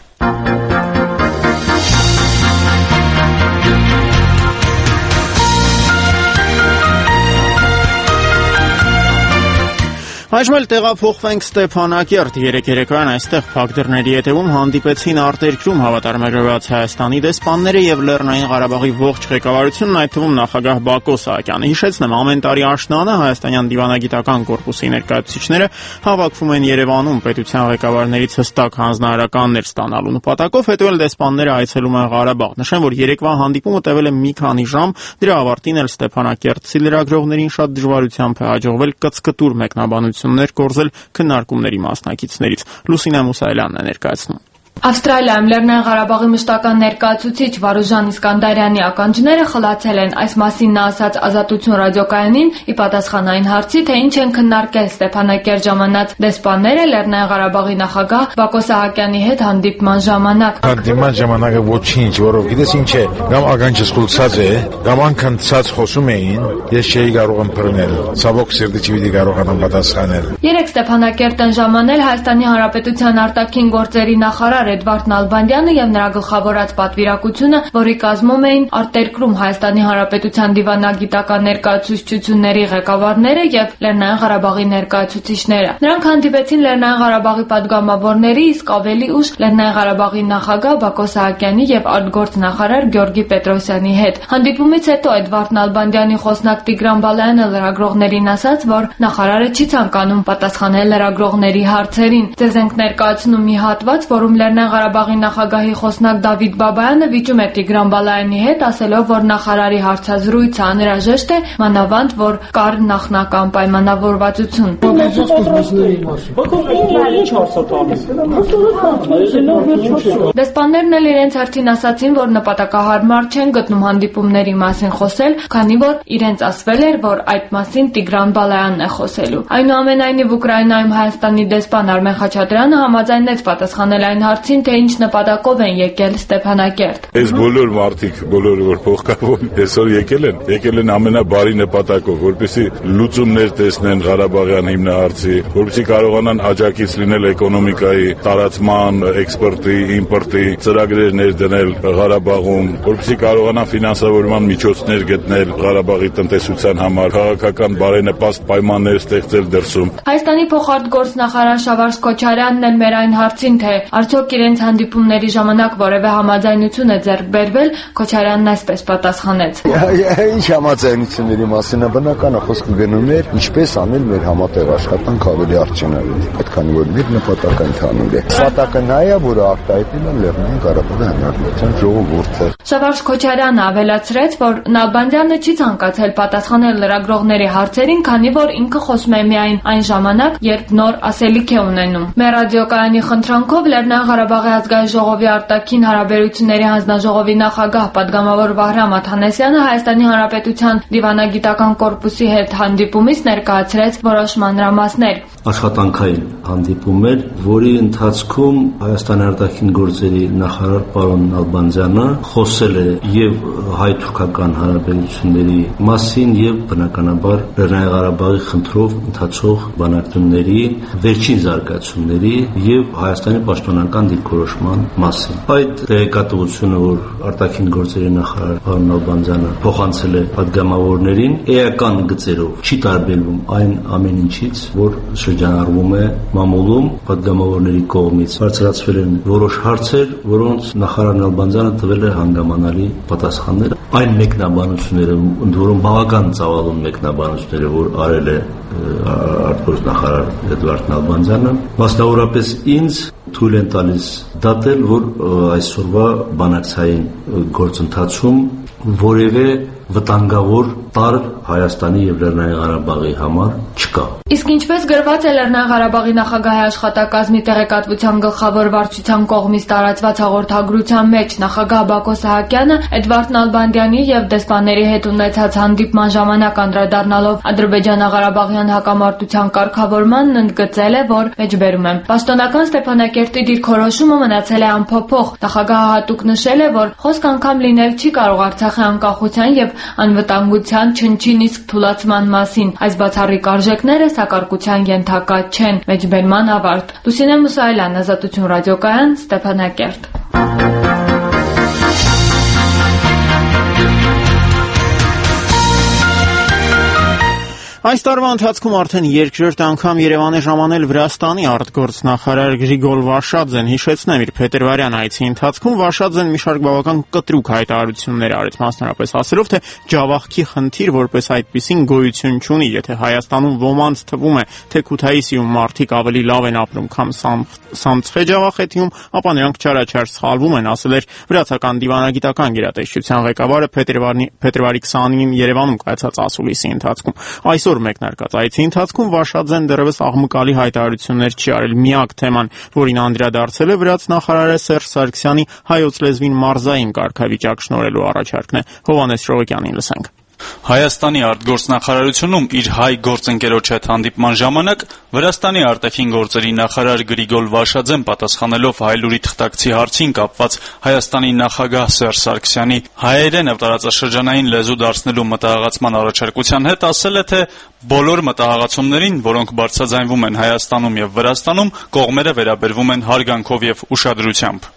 Այժմ էլ տեղափոխվենք Ստեփանակերտ։ Երեք երեկոյան այստեղ փակ դռների հետևում հանդիպեցին արտերկրում հավատարմագրված Հայաստանի դեսպանները եւ Լեռնային Ղարաբաղի ողջ ղեկավարությունն, այդ թվում նախագահ Բակո Սահակյանը։ Հիշեցնեմ, ամեն տարի աշնանը Հայաստանյան դիվանագիտական կորպուսի ներկայացուցիչները հավաքվում են Երևանում պետության ղեկավարներից հստակ հանձնարարականներ ստանալու նպատակով, հետո էլ դեսպանները այցելում են Ղարաբաղ։ Նշեմ, որ երեկվա հանդիպումը տևել է մի քանի ժամ, դրա ավարտին էլ Ստեփանակերտցի լրագրողներին շատ դժվարությամբ է հաջողվել կծկտուր մեկնաբանություն կորզել քննարկումների մասնակիցներից։ Լուսինե Մուսայելյանն է ներկայացնում։ Ավստրալիայում Լեռնային Ղարաբաղի մշտական ներկայացուցիչ Վարուժան Իսկանդարյանի ականջները խլացել են։ Այս մասին նա ասաց Ազատություն ռադիոկայանին ի պատասխան այն հարցի, թե ինչ են քննարկել Ստեփանակերտ ժամանած դեսպանները Լեռնային Ղարաբաղի նախագահ Բակո Սահակյանի հետ հանդիպման ժամանակ։ Հանդիպման ժամանակը ոչինչ, որով գիտես ինչ է, կամ ականջս խլացած է, կամ անկնցած խոսում էին, ես չէի կարող ըմբռնել։ Ցավոք սերտի չպիտի կարողանամ պատասխանել։ Երեք Ստեփանակերտ են ժամանել Հայաստանի Հանրապետության արտաքին գործերի նախարար Էդվարդ Նալբանդյանը եւ նրա գլխավորած պատվիրակությունը, որի կազմում էին արտերկրում Հայաստանի Հանրապետության դիվանագիտական ներկայացուցչությունների ղեկավարները եւ Լեռնային Ղարաբաղի ներկայացուցիչները։ Նրանք հանդիպեցին Լեռնային Ղարաբաղի падգամավորների, իսկ ավելի ուշ Լեռնային Ղարաբաղի նախագահ Բակո Սահակյանի եւ արտգործնախարար Գյորգի Պետրոսյանի հետ։ Հանդիպումից հետո Էդվարդ Նալբանդյանի խոսնակ Տիգրան Բալայանը լրագրողներին ասաց, որ նախարարը չի ցանկանում պատասխանել լրագրողների հարցերին։ Ձեզ ենք ներկայացնում մի հատված, որում Լեռնային Ղարաբաղի նախագահի խոսնակ Դավիթ Բաբայանը վիճում է Տիգրան Բալայանի հետ, ասելով, որ նախարարի հարցազրույցը անհրաժեշտ է, մանավանդ, որ կար նախնական պայմանավորվածություն։ Դեսպաններն էլ իրենց հերթին ասացին, որ նպատակահարմար չեն գտնում հանդիպումների մասին խոսել, քանի որ իրենց ասվել էր, որ այդ մասին Տիգրան Բալայանն է խոսելու։ Այնուամենայնիվ Ուկրաինայում Հայաստանի դեսպան Արմեն Խաչատրյանը համաձայնեց պատասխանել այն հարցին, թե ինչ նպատակով են եկել Ստեփանակերտ։ Այս բոլոր մարդիկ, բոլորը որ փոխկապում այսօր եկել են, եկել են ամենաբարի նպատակով, որպեսզի լուծումներ տեսնեն Ղարաբաղյան հիմնահարցի, որպեսզի կարողանան աջակից լինել էկոնոմիկայի տարածման, էքսպորտի, իմպորտի ծրագրեր ներդնել Ղարաբաղում, որպեսզի կարողանան ֆինանսավորման միջոցներ գտնել Ղարաբաղի տնտեսության համար, քաղաքական բարենպաստ պայմաններ ստեղծել դրսում։ Հայաստանի փոխարտգործնախարար Շավարժ Քոչարյանն էլ մեր այն հարցին, թե արդյոք իրենց հանդիպումների ժամանակ որևէ համաձայնություն է ձեռք բերվել, Քոչարյանն այսպես պատասխանեց. Ինչ համաձայնությունների մասին է բնական է խոսքը գնում էր, ինչպես անել մեր համատեղ աշխատանք ավելի արդյունավետ, այդքան որ մեր նպատակը ընդհանուր է։ Նպատակը նա է, որը արտահայտել են Լեռնային Ղարաբաղի Հանրապետության ժողովուրդը։ Շավարժ Քոչարյանը ավելացրեց, որ Նալբանդյանը չի ցանկացել պատասխանել լրագրողների հարցերին, քանի որ ինքը խոսում է միայն այն ժամանակ, երբ նոր ասելիք է ունենում։ Մեր ռադիոկայանի խնդրանքով Լեռնային Ղարաբաղի ազգային ժողովի արտաքին հարաբերությունների հանձնաժողովի նախագահ պատգամավոր Վահրամ Աթանասյանը Հայաստանի Հանրապետության դիվանագիտական կորպուսի հետ հանդիպումից ներկայացրեց որոշ մանրամասներ։ Աշխատանքային հանդիպում էր, որի ընթացքում Հայաստանի արտաքին գործերի նախարար պարոն Նալբանդյանը խոսել է եւ հայ-թուրքական հարաբերությունների մասին եւ բնականաբար Լեռնային Ղարաբաղի խնդրով ընթացող բանակցությունների վերջին զարգացումների եւ Հայաստանի պաշտոնական դիրքորոշման մասին։ Այդ տեղեկատվությունը, որ արտաքին գործերի նախարար պարոն Նալբանդյանը փոխանցել է պատգամավորներին, էական գծերով չի տարբերվում այն ամեն ինչից, որ շրջանառվում է մամուլում պատգամավորների կողմից։ Բարձրացվել են որոշ հարցեր, որոնց նախարար Նալբանդյանը տվել է հանգամանալի պատասխաններ։ Այն մեկնաբանությունները, ընդ որում բավական ծավալուն մեկնաբանությունները, որ արել է արտգործնախարար Էդվարդ Նալբանդյանը, մասնավորապես ինձ թույլ են տալիս դատել, որ այսօրվա բանակցային գործընթացում որևէ վտանգավոր տարր Հայաստանի եւ Լեռնային Ղարաբաղի համար չկա։ Իսկ ինչպես գրված է Լեռնային Ղարաբաղի նախագահի աշխատակազմի տեղեկատվության գլխավոր վարչության կողմից տարածված հաղորդագրության մեջ, նախագահ Բակո Սահակյանը Էդվարդ Նալբանդյանի եւ դեսպանների հետ ունեցած հանդիպման ժամանակ անդրադառնալով Ադրբեջանա-Ղարաբաղյան հակամարտության կարգավորմանն ընդգծել է, որ մեջբերում եմ. Պաշտոնական Ստեփանակերտի դիրքորոշումը մնացել է անփոփոխ։ Նախագահը հատուկ նշել է, որ խոսք անգամ լինել չի կարող Արցախի անկախության եւ անվտանգության չնչին իսկ թուլացման մասին։ Այս բացառիկ արժեքները սակարկության ենթակա չեն։ Մեջբերման ավարտ։ Լուսինե Մուսայելյան, Ազատություն ռադիոկայան, Ստեփանակերտ։ Այս տարվա ընթացքում արդեն երկրորդ անգամ Երևան է ժամանել Վրաստանի արտգործնախարար Գրիգոր Վաշաձեն։ Հիշեցնեմ, իր փետրվարյան այցի ընթացքում Վաշաձեն մի շարք բավական կտրուկ հայտարարություններ արեց, մասնավորապես ասելով, թե ջավախքի խնդիր որպես այդպիսին գոյություն չունի, եթե Հայաստանում ոմանց թվում է, թե Քութայիսիում մարդիկ ավելի լավ են ապրում, քան Սամցխե ջավախետիում, ապա նրանք չարաչար սխալվում են, ասել էր վրացական դիվանագիտական գերատեսչության ղեկավարը փետրվարի քսանինին Երևանում կայացած ասուլիսի ընթացքում։ Այսօր մեկնարկած այցի ընթացքում Վաշաձեն դեռևս աղմկալի հայտարարություններ չի արել։ Միակ թեման, որին անդրադարձել է վրաց նախարարը Սերժ Սարգսյանի հայոց լեզվին մարզային կարգավիճակ շնորհելու առաջարկն է։ Հովհաննես Շողոկյանին լսենք։ Հայաստանի արտգործնախարարությունում իր հայ գործընկերոջ հետ հանդիպման ժամանակ Վրաստանի արտաքին գործերի նախարար Գրիգոր Վաշաձեն պատասխանելով Հայլուրի թղթակցի հարցին կապված Հայաստանի նախագահ Սերժ Սարգսյանի հայերենը տարածաշրջանային լեզու դարձնելու մտահղացման առաջարկության հետ ասել է, թե բոլոր մտահղացումներին, որոնք բարձրաձայնվում են Հայաստանում եւ Վրաստանում, կողմերը վերաբերվում են հարգանքով եւ уշադրությամբ։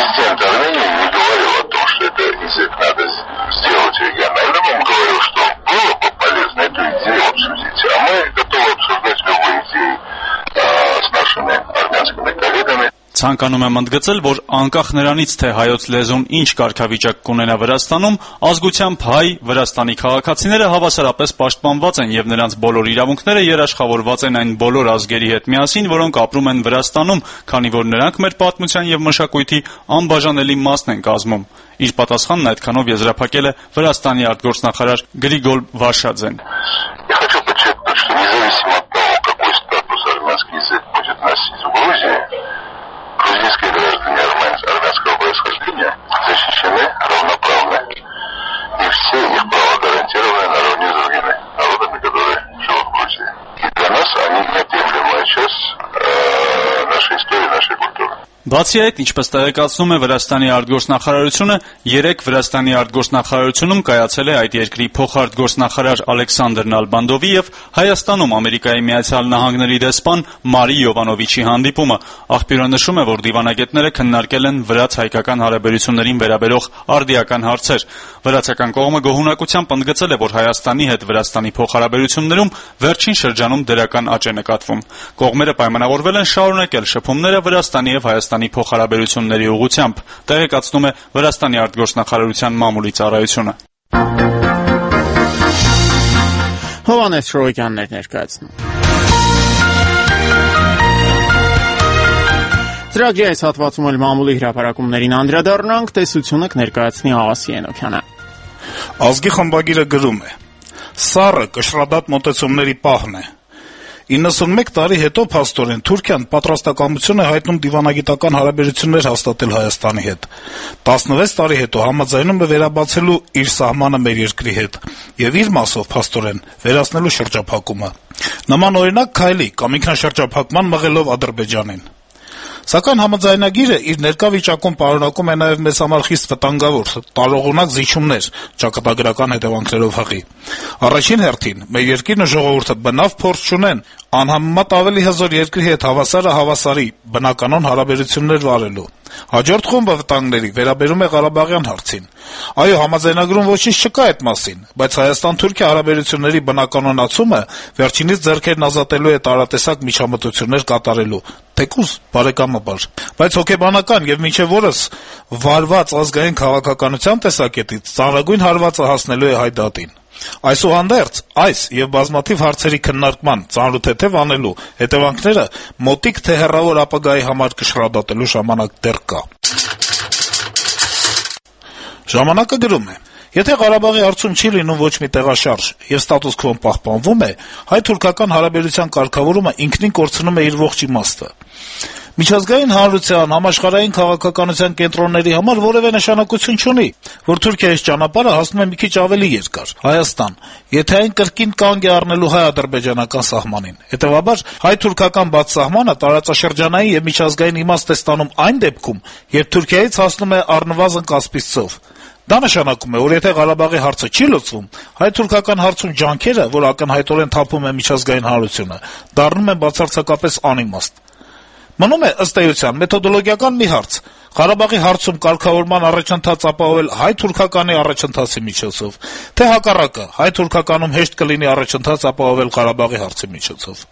Ցանկանում եմ ընդգծել, որ անկախ նրանից, թե հայոց լեզուն ինչ կարգավիճակ կունենա Վրաստանում, ազգությամբ հայ Վրաստանի քաղաքացիները հավասարապես պաշտպանված են եւ նրանց բոլոր իրավունքները երաշխավորված են այն բոլոր ազգերի հետ միասին, որոնք ապրում են Վրաստանում, քանի որ նրանք մեր պատմության եւ մշակույթի անբաժանելի մասն են кazмում։ Իր պատասխանն այդքանով եզրափակել է Վրաստանի արտգործնախարար Գրիգոր Վաշաձեն։ защищены равноправно, и все их права гарантированы наравне с другими народами, которые живут в Грузии. И для нас они неотъемлемая часть э, нашей истории, нашей культуры. Բացի այդ, ինչպես տեղեկացնում է Վրաստանի արտգործնախարարությունը, երեք Վրաստանի արտգործնախարարությունում կայացել է այդ երկրի փոխարտգործնախարար Ալեքսանդր Նալբանդովի եւ Հայաստանում Ամերիկայի Միացյալ Նահանգների դեսպան Մարի Յովանովիչի հանդիպումը։ Աղբյուրը նշում է, որ դիվանագետները քննարկել են վրաց-հայկական հարաբերություններին վերաբերող արդիական հարցեր։ Վրացական կողմը գոհունակությամբ ընդգծել է, որ Հայաստանի հետ Վրաստանի փոխհարաբերություններում վերջին շրջանում դրական աճ է նկատվում։ Կողմերը պայմանավորվել են շարունակել շփումները Վրաստանի եւ Հայաստանի փոխհարաբերությունների ուղղությամբ, տեղեկացնում է Վրաստանի արտգործնախարարության մամուլի ծառայությունը։ Հովհաննես Շողոկյանն էր ներկայացնում։ Ծրագրի այս հատվածում էլ մամուլի հրապարակումներին անդրադառնանք, տեսությունը կներկայացնի Աղասի Ենոքյանը։ Ազգի խմբագիրը գրում է. «Սառը կշռադատ մոտեցումների պահն է։ իննսունմեկ տարի հետո փաստորեն Թուրքիան պատրաստակամություն է հայտնում դիվանագիտական հարաբերություններ հաստատել Հայաստանի հետ։ տասնվեց տարի հետո համաձայնում է վերաբացելու իր սահմանը մեր երկրի հետ եւ իր մասով փաստորեն վերացնելու շրջափակումը։ Նման օրինակ քայլի կամ ինքնաշրջափակման մղելով Ադրբեջանին։ Սակայն համաձայնագիրը իր ներկա վիճակում պարունակում է նաև մեզ համար խիստ վտանգավոր, տարողունակ զիջումներ ճակատագրական հետևանքներով հղի։ Առաջին հերթին մեր երկիրն ու ժողովուրդը բնավ փորձ չունեն անհամեմատ ավելի հզոր երկրի հետ հավասարը հավասարի բնականոն հարաբերություններ վարելու։ Հաջորդ խումբը վտանգների վերաբերում է Ղարաբաղյան հարցին։ Այո, համաձայնագրում ոչինչ չկա այդ մասին, բայց Հայաստան-Թուրքիա հարաբերությունների բնականոնացումը վերջինիս ձեռքերն ազատելու է տարատեսակ միջամտություններ կատարելու, թեկուզ բարեկամաբար, բայց հոգեբանական եւ մինչեւ օրս վարված ազգային քաղաքականության տեսակետից ծանրագույն հարվածը հասնելու է հայ դատին։ Այսուհանդերձ, այս եւ բազմաթիվ հարցերի քննարկման ծանրութեթև անելու հետևանքները մոտիկ թե հեռավոր ապագայի համար կշռադատելու ժամանակ դեռ կա։ Ժամանակը գրում է. Եթե Ղարաբաղի հարցում չի լինում ոչ մի տեղաշարժ եւ ստատուս քվոն պահպանվում է, հայ-թուրքական հարաբերության կարգավորումը ինքնին կորցնում է իր ողջ իմաստը։ Միջազգային հանրության, համաշխարհային քաղաքականության կենտրոնների համար որևէ նշանակություն չունի, որ Թուրքիայից ճանապարհը հասնում է մի քիչ ավելի երկար՝ Հայաստան, եթե այն կրկին կանգ է առնելու հայ-ադրբեջանական սահմանին։ Հետևաբար, հայ-թուրքական բաց սահմանը տարածաշրջանային եւ միջազգային իմաստ է ստանում այն դեպքում, երբ Թուրքիայից հասնում է առնվազն Կասպից ծով։ Դա նշանակում է, որ եթե Ղարաբաղի հարցը չի լուծվում, հայ-թուրքական հարցում ջանքերը, որ ակնհայտորեն թափում է միջազգային հանրությունը, դառնում են բացարձակապես անիմաստ։ Մնում է ըստ էության մեթոդոլոգիական մի հարց. Ղարաբաղի հարցում կարգավորման առաջընթաց ապահովել հայ-թուրքականի առաջընթացի միջոցով, թե հակառակը հայ-թուրքականում հեշտ կլինի առաջընթաց ապահովել Ղարաբաղի հարցի միջոցով։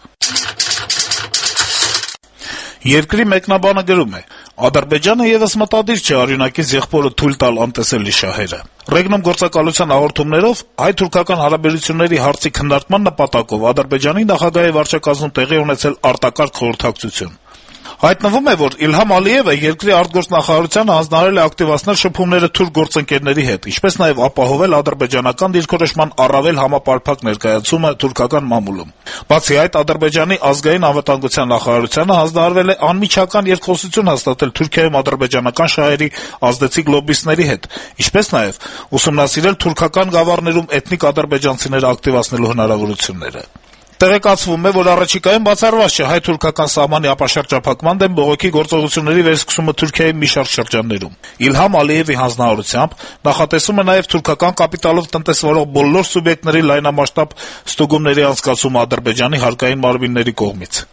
Երկրի մեկնաբանը գրում է. Ադրբեջանը եւս մտադիր չէ արյունակից եղբորը թույլ տալ անտեսելի շահերը։ Ռեգնում գործակալության հաղորդումներով հայ-թուրքական հարաբերությունների հարցի քննարկման նպատակով Ադրբեջանի նախագահի վարչակազմում տեղի ունեցել արտակարգ խորհրդակցություն։ Հայտնվում է, որ Իլհամ Ալիևը երկրի արտգործնախարարությանը հանձնարարել է ակտիվացնել շփումները թուրք գործընկերների հետ, ինչպես նաև ապահովել ադրբեջանական դիրքորոշման առավել համապարփակ ներկայացումը թուրքական մամուլում։ Բացի այդ, Ադրբեջանի ազգային անվտանգության նախարարությանը հանձնարարվել է անմիջական երկխոսություն հաստատել Թուրքիայում ադրբեջանական շահերի ազդեցիկ լոբբիստների հետ, ինչպես նաև ուսումնասիրել թուրքական գավառներում էթնիկ ադրբեջանցիները ակտիվացնելու հնարավորությունները։ Տեղեկացվում է, որ առաջիկայում բացառված չէ հայ-թուրքական սահմանի ապաշրջափակման դեմ բողոքի գործողությունների վերսկսումը Թուրքիայի մի շարք շրջաններում։ Իլհամ Ալիևի հանձնարարությամբ նախատեսում է նաև թուրքական կապիտալով տնտեսվորող բոլոր սուբյեկտների լայնամասշտաբ ստուգումների անցկացումը Ադրբեջանի հարկային մարմինների կողմից։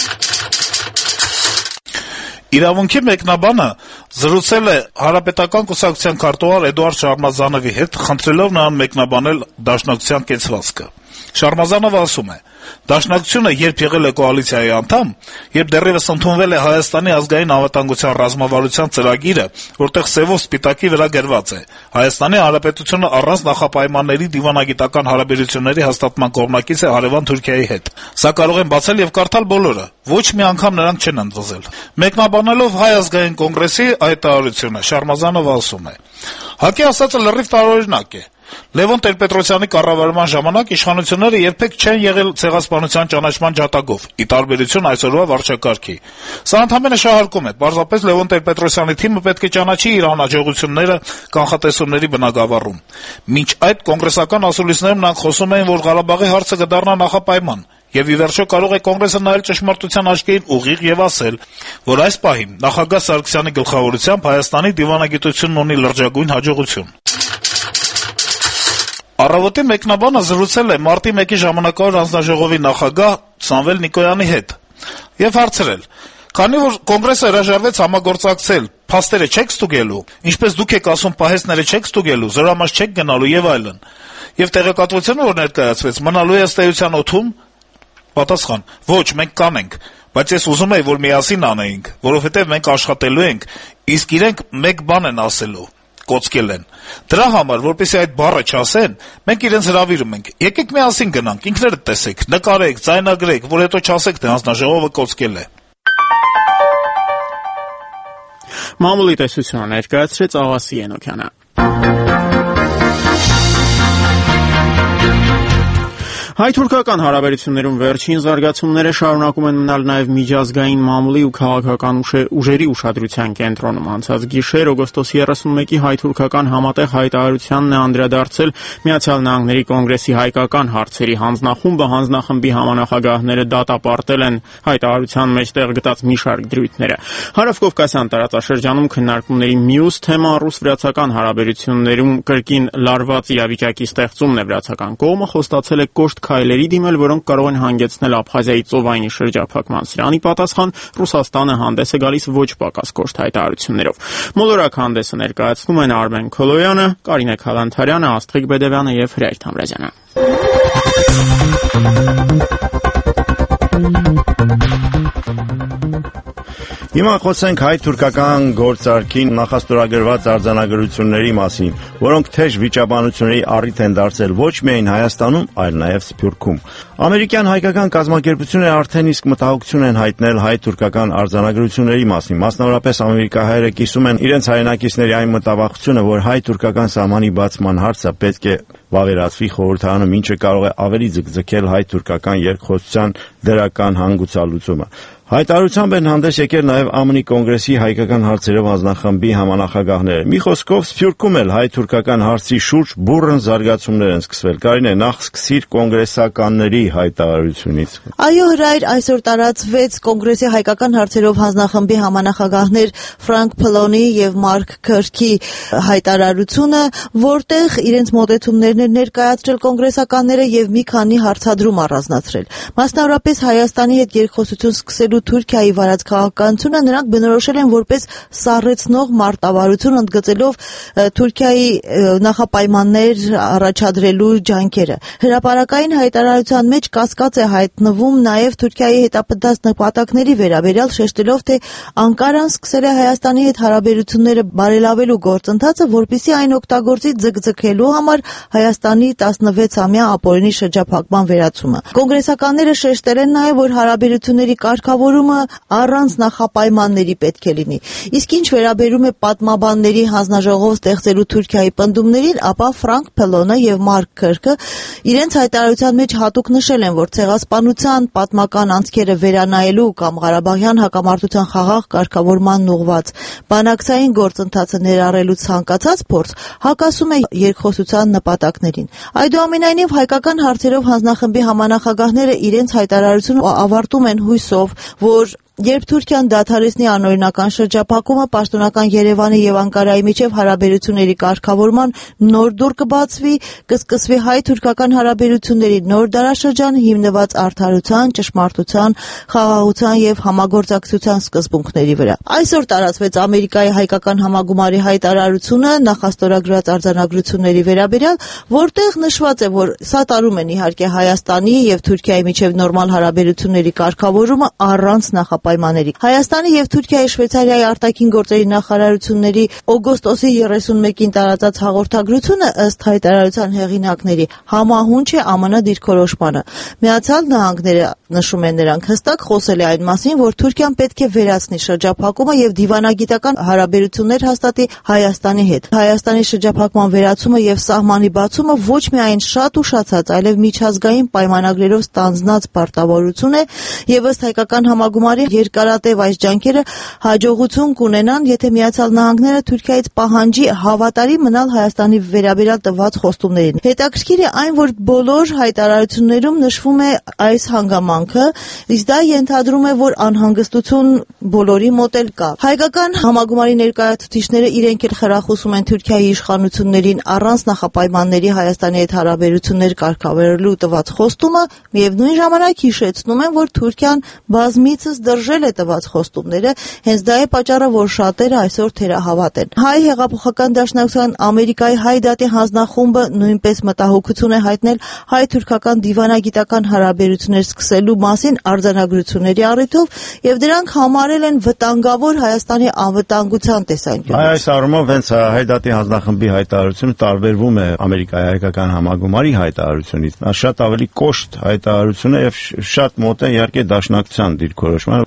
Իրավունքի մեկնաբանը զրուցել է Հանրապետական կուսակցության քարտուղար Էդուարդ Շարմազանովի հետ, խնդրելով նրան մեկնաբանել Դաշնակցության կեցվածքը։ Շարմազանովը ասում է. Դաշնակցությունը երբ եղել է կոալիցիայի անդամ, երբ դեռևս ընդունվել է Հայաստանի ազգային անվտանգության ռազմավարության ծրագիրը, որտեղ սևով սպիտակի վրա գրված է. Հայաստանի Հանրապետությունը առանց նախապայմանների դիվանագիտական հարաբերությունների հաստատման կողմնակից է հարևան Թուրքիայի հետ։ Սա կարող են բացել եւ կարդալ բոլորը, ոչ մի անգամ նրանք չեն ընդվզել։ Մեկնաբանելով Հայ ազգային կոնգրեսի հայտարարությունը, Շարմազանովը ասում է. Հակի ասածը լրիվ տարօրինակ է։ Լևոն Տեր-Պետրոսյանի կառավարման ժամանակ իշխանությունները երբեք չեն եղել ցեղասպանության ճանաչման ջատագով, ի տարբերություն այսօրվա վարչակարգի։ Սա ընդհանրապես շահարկում է, պարզապես Լևոն Տեր-Պետրոսյանի թիմը պետք է ճանաչի իր անհաջողությունները կանխատեսումների բնագավառում։ Մինչ այդ կոնգրեսական ասուլիսներում նրանք խոսում էին, որ Ղարաբաղի հարցը կդառնա նախապայման, եւ ի վերջո կարող է կոնգրեսը նայել ճշմարտության աչքերին ուղիղ եւ ասել, որ այս պահին նախագահ Սարգսյանի գլխավորությամբ Հայաստանի դիվանագիտությունն ունի լրջագույն հաջողություն։ Առավոտի մեկնաբանը զրուցել է մարտի մեկի ժամանակավոր հանձնաժողովի նախագահ Սամվել Նիկոյանի հետ եւ հարցրել. Քանի որ կոնգրեսը հրաժարվեց համագործակցել, փաստերը չեք ստուգելու, ինչպես դուք եք ասում, պահեստները չեք ստուգելու, զորամաս չեք գնալու եւ այլն։ Եվ տեղեկատվությունը, որ ներկայացվեց, մնալու է ըստ էության օդում։ Պատասխան. Ոչ, մենք կանենք, բայց ես ուզում եի, որ միասին անեինք, որովհետեւ մենք աշխատելու ենք, իսկ իրենք մեկ բան են ասելու, կոծկել են։ Դրա համար, որպեսզի այդ բառը չասեն, մենք իրենց հրավիրում ենք. եկեք միասին գնանք, ինքներդ տեսեք, նկարեք, ձայնագրեք, որ հետո չասեք, թե հանձնաժողովը կոծկել է։ Մամուլի տեսությունը ներկայացրեց Աղասի Ենոքյանը։ Հայ-թուրքական հարաբերություններում վերջին զարգացումները շարունակում են մնալ նաև միջազգային մամուլի ու քաղաքական ուժերի ուշադրության կենտրոնում։ Անցած գիշեր օգոստոսի երեսունմեկի հայ-թուրքական համատեղ հայտարարությանն է անդրադարձել Միացյալ Նահանգների կոնգրեսի հայկական հարցերի հանձնախումբը, հանձնախմբի համանախագահները դատապարտել են հայտարարության մեջտեղ գտած մի շարք դրույթները։ Հարավկովկասյան տարածաշրջանում քննարկումների մյուս թեմա ռուս-վրացական հարաբերություններում կրկին լարված իրավիճակի ստեղծումն է։ Վրացական կողմը խոստացել է կոշտ քայլերի դիմել, որոնք կարող են հանգեցնել Աբխազիայի ծովայնի շրջափակման։ Սրանի պատասխան Ռուսաստանը հանդես է գալիս ոչ պակաս կոշտ հայտարարություններով։ Մոլորակ հանդեսը ներկայացնում են Արմեն Քոլոյանը, Կարինե Քալանթարյանը, Աստղիկ Բեդևյանը եւ Հրայր Թամրազյանը։ Հիմա խոսենք հայ-թուրքական գործարքին նախաստորագրված արձանագրությունների մասին, որոնք թեժ վիճաբանությունների առիթ են դարձել ոչ միայն Հայաստանում, այլ նաև Սփյուռքում։ Ամերիկյան հայկական կազմակերպությունները արդեն իսկ մտահոգություն են հայտնել հայ-թուրքական արձանագրությունների մասին։ Մասնավորապես ամերիկահայերը կիսում են իրենց հայրենակիցների այն մտավախությունը, որ հայ-թուրքական սահմանի բացման հարցը պետք է վավերացվի խորհրդարանում, ինչը կարող է ավելի ձգձգել հայ-թուրքական երկխոսության դրական հանգուցալուծումը։ Հայտարարությամբ են հանդես եկել նաև ԱՄՆ-ի կոնգրեսի հայկական հարցերով հանձնախմբի համանախագահները։ Մի խոսքով Սփյուռքում էլ հայ-թուրքական հարցի շուրջ բուռն զարգացումներ են սկսվել։ Կարինե, նախ սկսիր կոնգրեսականների հայտարարությունից։ Այո, Հրայր, այսօր տարածվեց կոնգրեսի հայկական հարցերով հանձնախմբի համանախագահներ Ֆրանկ Փլոնի եւ Մարկ Քըրքի հայտարարությունը, որտեղ իրենց մոտեցումներն են ներկայացրել կոնգրեսականները եւ մի քանի հարցադրում առանձնացրել։ Մասնավորապես Հայաստանի հետ երկխոսություն սկսելու Թուրքիայի վարած քաղաքականությունը նրանք բնորոշել են որպես սառեցնող մարտավարություն, ընդգծելով Թուրքիայի նախապայմաններ առաջադրելու ջանքերը։ Հրապարակային հայտարարության մեջ կասկած է հայտնվում նաև Թուրքիայի հետապնդած նպատակների վերաբերյալ, շեշտելով, թե Անկարան սկսել է Հայաստանի հետ հարաբերությունները բարելավելու գործընթացը, որպեսզի այն օգտագործի ձգձգելու համար Հայաստանի տասնվեցամյա ապօրինի շրջափակման վերացումը։ Կոնգրեսականները շեշտել են նաև, որ հարաբերությունների կարգավորումը առանց նախապայմանների պետք է լինի։ Իսկ ինչ վերաբերում է պատմաբանների հանձնաժողով ստեղծելու Թուրքիայի պնդումներին, ապա Ֆրանկ Փելոնը եւ Մարկ Քըրքը իրենց հայտարարության մեջ հատուկ նշել են, որ ցեղասպանության պատմական անցքերը վերանայելու կամ Ղարաբաղյան հակամարտության խաղաղ կարգավորման ուղղված բանակցային գործընթացը ներառելու ցանկացած փորձ հակասում է երկխոսության նպատակներին։ Այդուամենայնիվ հայկական հարցերով հանձնախմբի համանախագահները իրենց հայտարարությունը ավարտում են հույսով, որ երբ Թուրքիան դադարեցնի անօրինական շրջափակումը, պաշտոնական Երևանի եւ Անկարայի միջև հարաբերությունների կարգավորման նոր դուռ կբացվի, կսկսվի հայ-թուրքական հարաբերությունների նոր դարաշրջան, հիմնված արդարության, ճշմարտության, խաղաղության եւ համագործակցության սկզբունքների վրա։ Այսօր տարածվեց Ամերիկայի հայկական համագումարի հայտարարությունը նախաստորագրած արձանագրությունների վերաբերյալ, որտեղ նշված է, որ սատարում են իհարկե Հայաստանի եւ Թուրքիայի միջև նորմալ հարաբերությունների կարգավորումը առանց նախապայմանների։ Հայաստանի եւ Թուրքիայի Շվեյցարիայի արտաքին գործերի նախարարությունների օգոստոսի երեսունմեկին տարածած հաղորդագրությունը ըստ հայտարարության հեղինակների համահունչ է ԱՄՆ դիրքորոշմանը։ Միացյալ Նահանգները, նշում են նրանք, հստակ խոսել է այն մասին, որ Թուրքիան պետք է վերացնի շրջափակումը եւ դիվանագիտական հարաբերություններ հաստատի Հայաստանի հետ։ Հայաստանի շրջափակման վերացումը եւ սահմանի բացումը ոչ միայն շատ ուշացած, այլև միջազգային պայմանագրերով ստանձնած պարտավորություն է եւ ըստ հայկական համագումարի երկարատև այս ջանքերը հաջողություն կունենան, եթե Միացյալ Նահանգները Թուրքիայից պահանջի հավատարիմ մնալ Հայաստանի վերաբերյալ տված խոստումներին։ Հետաքրքիր է այն, որ բոլոր հայտարարություններում նշվում է այս հանգամանքը, իսկ դա ենթադրում է, որ անհանգստություն բոլորի մոտ էլ կա։ Հայկական համագումարի ներկայացուցիչները իրենք էլ խրախուսում են Թուրքիայի իշխանություններին առանց նախապայմանների Հայաստանի հետ հարաբերություններ կարգավորելու տված խոստումը, միևնույն ժամանակ հիշեցնում են, որ Թուրքիան բազմիցս դրժել է տված խոստումները, հենց դա է պատճառը, որ շատերը այսօր թերահավատ են։ Հայ հեղափոխական դաշնակցության Ամերիկայի հայ դատի հանձնախումբը նույնպես մտահոգություն է հայտնել հայ-թուրքական դիվանագիտական հարաբերություններ սկսելու մասին արձանագրությունների առիթով եւ դրանք համարել են վտանգավոր Հայաստանի անվտանգության տեսանկյունից։ Այս առումով հենց հայ դատի հանձնախմբի հայտարարությունը տարբերվում է Ամերիկայի հայկական համագումարի հայտարարությունից։ Նա շատ ավելի կոշտ հայտարարություն է եւ շատ մոտ է իհարկե դաշնակցության դիրքորոշմանը։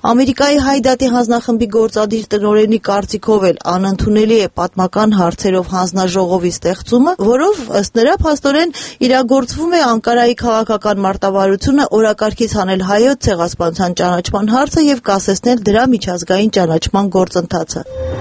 Ամերիկայի Հայ դատի հանձնախմբի գործադիր տնօրենի կարծիքով էլ անընդունելի է պատմական հարցերով հանձնաժողովի ստեղծումը, որով ըստ նրա փաստորեն իրագործվում է Անկարայի քաղաքական մարտավարությունը օրակարգից հանել հայոց ցեղասպանության ճանաչման հարցը եւ կասեցնել դրա միջազգային ճանաչման գործընթացը։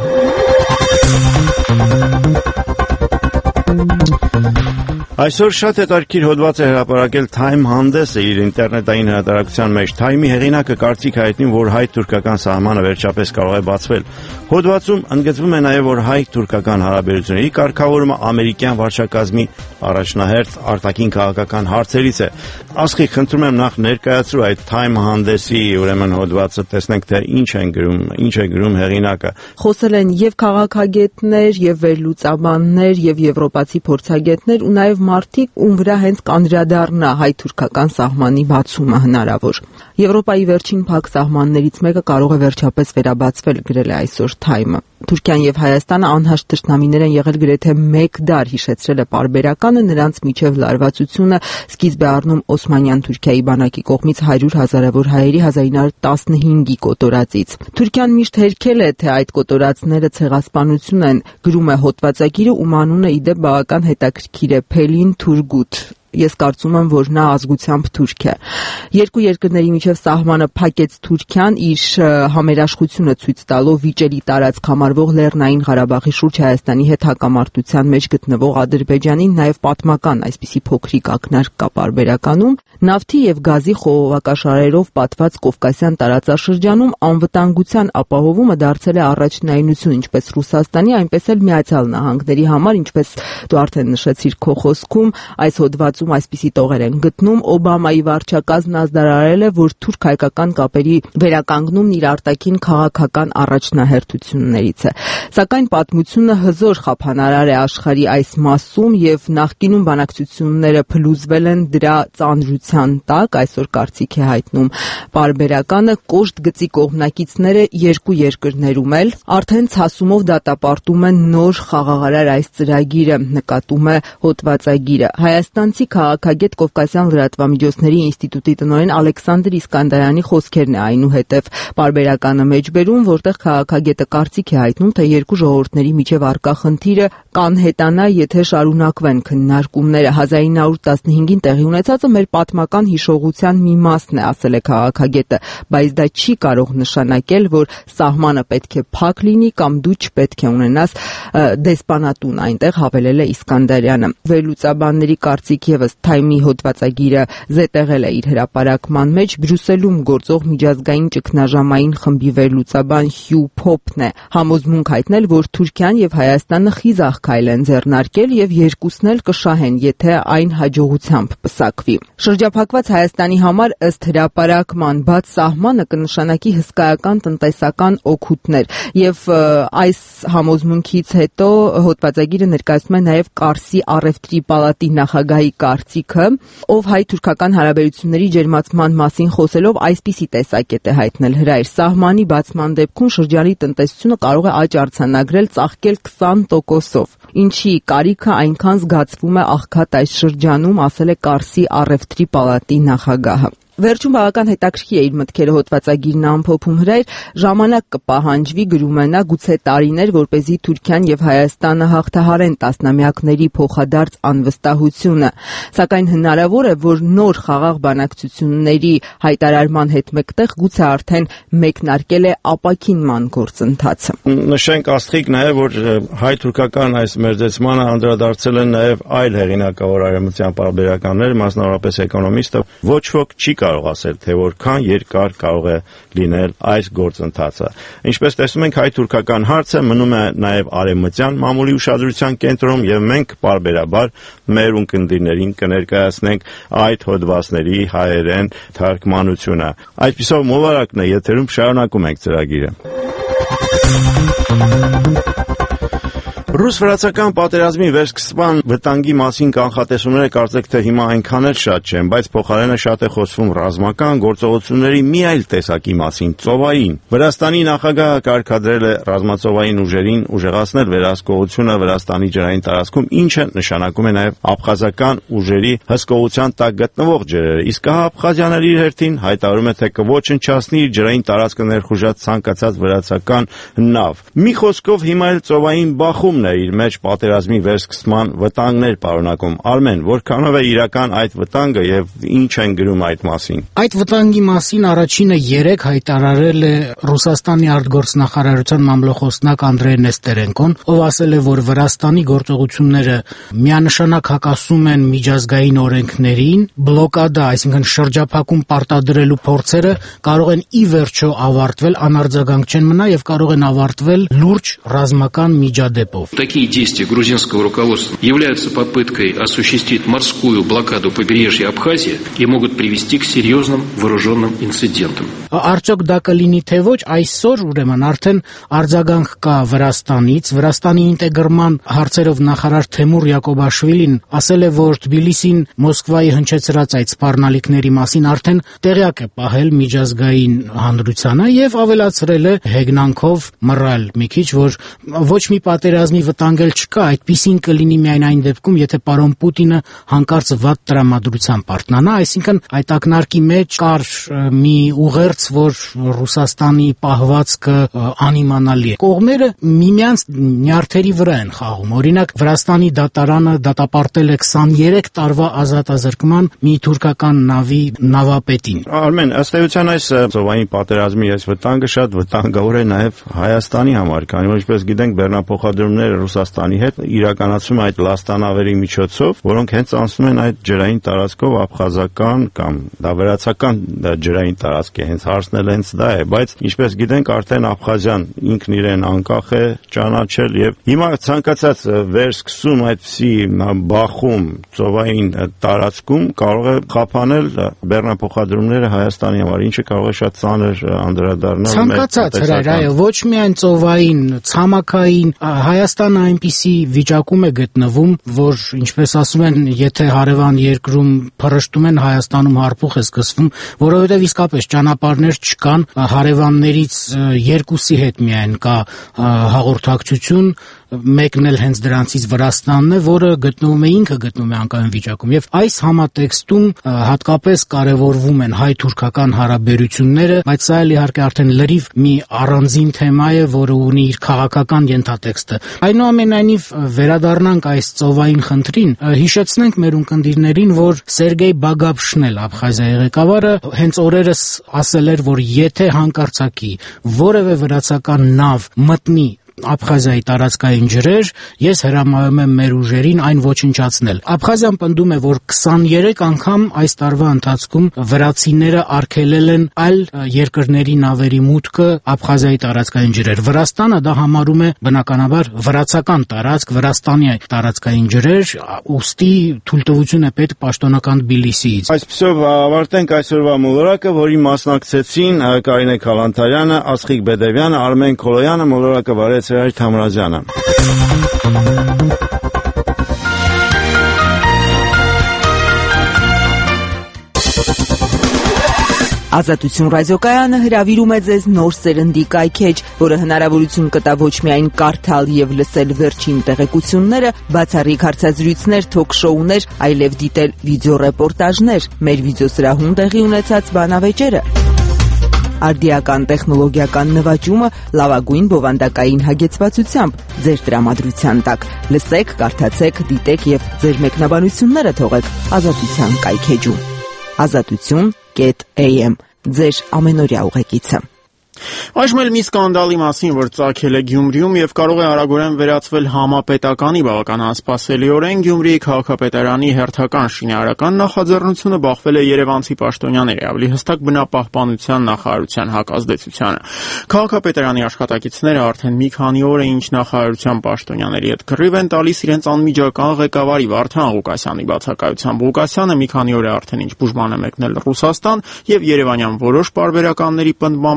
Այսօր շատ հետաքրքիր հոդված է հրապարակել Time հանդեսը իր ինտերնետային հրատարակության մեջ։ Time-ի հեղինակը կարծիք հայտնում, որ հայ-թուրքական սահմանը վերջապես կարող է բացվել։ Հոդվածում ընդգծվում է նաև, որ հայ-թուրքական հարաբերությունների կարգավորումը ամերիկյան վարչակազմի առաջնահերթ արտաքին քաղաքական հարցերից է։ Ասխի, խնդրում եմ նախ ներկայացրու այդ Time հանդեսի ուրեմն հոդվածը, տեսնենք թե ինչ են գրում, ինչ է գրում հեղինակը։ Խոսել են եւ քաղաքագետներ, եւ վերլուծաբաններ, եւ եվրոպացի փորձագետներ ու նաեւ մարդիկ, ում վրա հենց կանդրադառնա հայ-թուրքական սահմանի բացումը հնարավոր։ Եվրոպայի վերջին փակ սահմաններից մեկը կարող է վերջապես վերաբացվել, գրել է այսօր Time-ը։ Թուրքիան եւ Հայաստանը անհաշտ թշնամիներ են եղել գրեթե մեկ դար, հիշեցրել է պարբերականը, նրանց միջև լարվածությունը սկիզբ է առնում Օսմանյան Թուրքիայի բանակի կողմից հարյուր հազարավոր հայերի հազար ինը հարյուր տասնհինգի կոտորածից։ Թուրքիան միշտ հերքել է, թե այդ կոտորածները ցեղասպանություն են, գրում է հոդվածագիրը, ում անունը ի դեպ բավական հետաքրքիր է՝ Փելին Թուրգուտ։ Ես կարծում եմ, որ նա ազգությամբ թուրք է։ Երկու երկրների միջև սահմանը փակեց Թուրքիան իր համերաշխությունը ցույց տալով վիճելի տարածք համարվող Լեռնային Ղարաբաղի շուրջ Հայաստանի հետ հակամարտության մեջ գտնվող Ադրբեջանին, նաև պատմական այսպիսի փոքրիկ ակնարկ կա պարբերականում, նավթի եւ գազի խողովակաշարերով պատված Կովկասյան տարածաշրջանում անվտանգության ապահովումը դարձել է առաջնայինություն ինչպես Ռուսաստանի, այնպես էլ Միացյալ Նահանգների համար, ինչպես դու արդեն նշեցիր քո խոսքում, այս հոդվածում այսպիսի տողեր են գտնում։ Օբամայի վարչակազմն ազդարարել է, որ թուրք-հայկական կապերի վերականգնումն իր արտաքին քաղաքական առաջնահերթություններից է։ Սակայն պատմությունը հզոր խափանարար է աշխարհի այս մասում եւ նախկինում բանակցությունները փլուզվել են դրա ծանրության տակ, այսօր կարծիք է հայտնում պարբերականը, կոշտ գծի կողմնակիցները երկու երկրներում էլ արդեն ցասումով դատապարտում են նոր խաղաղարար այս ծրագիրը, նկատում է հոդվածագիրը։ Հայաստանցի քաղաքագետ Կովկասյան լրատվամիջոցների ինստիտուտի տնօրեն Ալեքսանդր Իսկանդարյանի խոսքերն է այնուհետև պարբերականը մեջբերում, որտեղ քաղաքագետը կարծիք է հայտնում, թե երկու ժողովուրդների միջև առկա խնդիրը կանհետանա, եթե շարունակվեն քննարկումները։ հազար ինը հարյուր տասնհինգին տեղի ունեցածը մեր պատմական հիշողության մի մասն է, ասել է քաղաքագետը, բայց դա չի կարող նշանակել, որ սահմանը պետք է փակ լինի կամ դու չպետք է ունենաս դեսպանատուն այնտեղ, հավելել է Իսկանդարյանը։ Վերլուծաբանների կարծիք եւս Time-ի հոդվածագիրը զետեղել է իր հրապարակման մեջ, Բրյուսելում գործող միջազգային ճգնաժամային խմբի վերլուծաբան Հյու Փոփն է համոզմունք հայտնել, որ Թուրքիան եւ Հայաստանը խիզախ քայլ են ձեռնարկել եւ երկուսն էլ կշահեն, եթե այն հաջողությամբ պսակվի։ Շրջափակված Հայաստանի համար ըստ հրապարակման բաց սահմանը կնշանակի հսկայական տնտեսական օգուտներ եւ այս համոզմունքից հետո հոդվածագիրը ներկայացնում է նաեւ Կարսի առևտրի պալատի նախագահի կարծիքը, ով հայ-թուրքական հարաբերությունների ջերմացման մասին խոսելով այսպիսի տեսակետ է հայտնել հրայր. սահմանի բացման դեպքում շրջանի տնտեսությունը կարող է աճ արձանագրել, ծաղկել քսան տոկոսով, ինչի կարիքը այնքան զգացվում է աղքատ այս շրջանում, ասել է Կարսի առևտրի պալատի նախագահը։ Վերջում բավական հետաքրքիր է իր մտքերը հոդվածագիրն ամփոփում հրայր, ժամանակ կպահանջվի, գրում է նա, գուցե տարիներ, որպեսզի Թուրքիան եւ Հայաստանը հաղթահարեն տասնամյակների փոխադարձ անվստահությունը, սակայն հնարավոր է, որ նոր խաղաղ բանակցությունների հայտարարման հետ մեկտեղ գուցե արդեն մեկնարկել է ապաքինման գործընթացը։ Նշենք աստղիկ նաեւ, որ հայ-թուրքական այս մերձեցմանը անդրադարձել են նաեւ այլ հեղինակավոր արևմտյան պարբերականներ, մասնավորապես էկոնոմիստը, ոչ ոք չի կարող ասել, թե որքան երկար կարող է լինել այս գործընթացը։ Ինչպես տեսնում ենք, հայ-թուրքական հարցը մնում է նաև արևմտյան մամուլի ուշադրության կենտրոնում եւ մենք պարբերաբար մեր ունկնդիրներին կներկայացնենք այդ հոդվածների հայերեն թարգմանությունը։ Այսպիսով մովարակն է եթերում, շարունակում ենք ծրագիրը։ Ռուս-վրացական պատերազմի վերսկսման վտանգի մասին կանխատեսումները կարծեք թե հիմա այնքան էլ շատ չեն, բայց փոխարենը շատ է խոսվում ռազմական գործողությունների մի այլ տեսակի մասին՝ ծովային։ Վրաստանի նախագահը կարգադրել է ռազմածովային ուժերին ուժեղացնել վերահսկողությունը Վրաստանի ջրային տարածքում, ինչը նշանակում է նաև աբխազական ուժերի հսկողության տակ գտնվող ջրերը։ Իսկ հա Աբխազիան իր հերթին հայտարարում է, թե կոչնչացնի իր ջրային տարածքը ներխուժած ցանկացած վրացական նավ։ Մի խոսքով հիմա էլ ծովային բախումն է իր մեջ պատերազմի վերսկսման վտանգներ պարունակում։ Արմեն, որքանով է իրական այդ վտանգը եւ ինչ են գրում այդ մասին։ Այդ վտանգի մասին առաջինը երեք հայտարարել է Ռուսաստանի արտգործնախարարության մամլոխոսնակ Անդրեյ Նեստերենկոն, ով ասել է, որ Վրաստանի գործողությունները միանշանակ հակասում են միջազգային օրենքներին, բլոկադա, այսինքն շրջափակում պարտադրելու փորձերը կարող են ի վերջո ավարտվել, անարձագանք չեն մնա եւ կարող են ավարտվել լուրջ ռազմական միջադեպով։ Такие действия грузинского руководства являются попыткой осуществить морскую блокаду побережья Абхазии и могут привести к серьезным вооруженным инцидентам. Արդյոք դա կլինի թե ոչ, այսօր ուրեմն արդեն արձագանք կա Վրաստանից։ Վրաստանի ինտեգրման հարցերով նախարար Թեմուր Յակոբաշվիլին ասել է, որ Թբիլիսին Մոսկվայի հնչեցրած այդ սպառնալիքների մասին արդեն տեղյակ է պահել միջազգային հանրությանը եւ ավելացրել է հեգնանքով մռայլ մի քիչ, որ ոչ մի պատերազմի վտանգ էլ չկա, այդպիսին կլինի միայն այն դեպքում, եթե պարոն Պուտինը հանկարծ վատ տրամադրությամբ արթնանա, այսինքն այդ ակնարկի մեջ կար մի ուղերձ, որ Ռուսաստանի պահվածքը անիմանալի է։ Կողմերը միմյանց նյարդերի վրա են խաղում։ Օրինակ Վրաստանի դատարանը դատապարտել է քսաներեք տարվա ազատազրկման մի թուրքական նավի նավապետին։ Արմեն, ըստ էության այս ծովային պատերազմի այս վտանգը շատ վտանգավոր է նաև Հայաստանի համար, քանի որ ինչպես գիտենք, բեռնափոխադրումները Ռուսաստանի հետ իրականացում այդ լաստանավերի միջոցով, որոնք հենց անցնում են այդ ջրային տարածքով աբխազական կամ դա վրացական ջրային տարածք է, հենց հարցն էլ հենց դա է, բայց ինչպես գիտենք, արդեն Աբխազիան ինքն իրեն անկախ է ճանաչել եւ հիմա ցանկացած վերսկսում այդպիսի բախում ծովային տարածքում կարող է խափանել բեռնափոխադրումները Հայաստանի համար, ինչը կարող է շատ ծանր անդրադառնալ։ Ցանկացած հրայր, այո, ոչ միայն ծովային, ցամաքային, Հայաստանը այնպիսի վիճակում է գտնվում, որ ինչպես ասում են, եթե հարևան երկրում փռշտում են, Հայաստանում հարփուխ է սկսվում, որովհետեւ իսկապես ճանապարհներ չկան, հարևաններից երկուսի հետ միայն կա հաղորդակցություն, մեկն էլ հենց դրանցից Վրաստանն է, որը գտնվում է ինքը գտնվում է անկայուն վիճակում եւ այս համատեքստում հատկապես կարեւորվում են հայ-թուրքական հարաբերությունները, բայց սա էլ իհարկե արդեն լրիվ մի առանձին թեմա է, որը ունի իր քաղաքական ենթատեքստը։ Այնուամենայնիվ վերադառնանք այս ծովային խնդրին, հիշեցնենք մեր ունկնդիրներին, որ Սերգեյ Բագաբշնել, Աբխազիայի ղեկավարը, հենց օրերս ասել էր, որ եթե հանկարծակի որևէ վրացական նավ մտնի Աբխազիայի տարածքային ջրեր, ես հրամայում եմ մեր ուժերին այն ոչնչացնել։ Աբխազիան պնդում է, որ քսաներեք անգամ այս տարվա ընթացքում վրացիները արգելել են այլ երկրների նավերի մուտքը Աբխազիայի տարածքային ջրեր։ Վրաստանը դա համարում է բնականաբար վրացական տարածք, Վրաստանի տարածքային ջրեր, ուստի թույլտվություն է պետք պաշտոնական Թբիլիսիից։ Այսպեսով ավարտենք այսօրվա մոլորակը, որի մասնակցեցին Կարինե Քալանթարյանը, Աստղիկ Բեդևյանը, Արմեն Քոլոյանը, մոլորակը վարեց Սերայր Թամրազյանը։ Ազատություն ռադիոկայանը հրավիրում է ձեզ նոր սերնդի կայքեջ, որը հնարավորություն կտա ոչ միայն կարդալ եւ լսել վերջին տեղեկությունները, բացառիկ հարցազրույցներ, թոք-շոուներ, այլև դիտել վիդեոռեպորտաժներ, մեր վիդեոսրահում տեղի ունեցած բանավեճերը, արդիական տեխնոլոգիական նվաճումը լավագույն բովանդակային հագեցվածությամբ ձեր տրամադրության տակ։ Լսեք, կարդացեք, դիտեք եւ ձեր մեկնաբանությունները թողեք Ազատության կայքեջում։ Ազատություն .am ձեր ամենօրյա ուղեկիցը։ Այժմ էլ մի սկանդալի մասին, որ ծագել է Գյումրիում եւ կարող է արագորեն վերածվել համապետականի, բավական անսպասելիորեն Գյումրիի քաղաքապետարանի հերթական շինարարական նախաձեռնությունը բախվել է երևանցի պաշտոնյաների, ավելի հստակ բնապահպանության նախարարության հակազդեցությանը։ Քաղաքապետարանի աշխատակիցները արդեն մի քանի օր է ինչ նախարարության պաշտոնյաների հետ կռիվ են տալիս իրենց անմիջական ղեկավարի Վարդան Ղուկասյանի բացակայությամբ։ Ղուկասյանը մի քանի օր է արդեն ինչ բուժման է մեկնել Ռուսաստան եւ Երևանյան որոշ պարբերականների պնդմամբ կարող է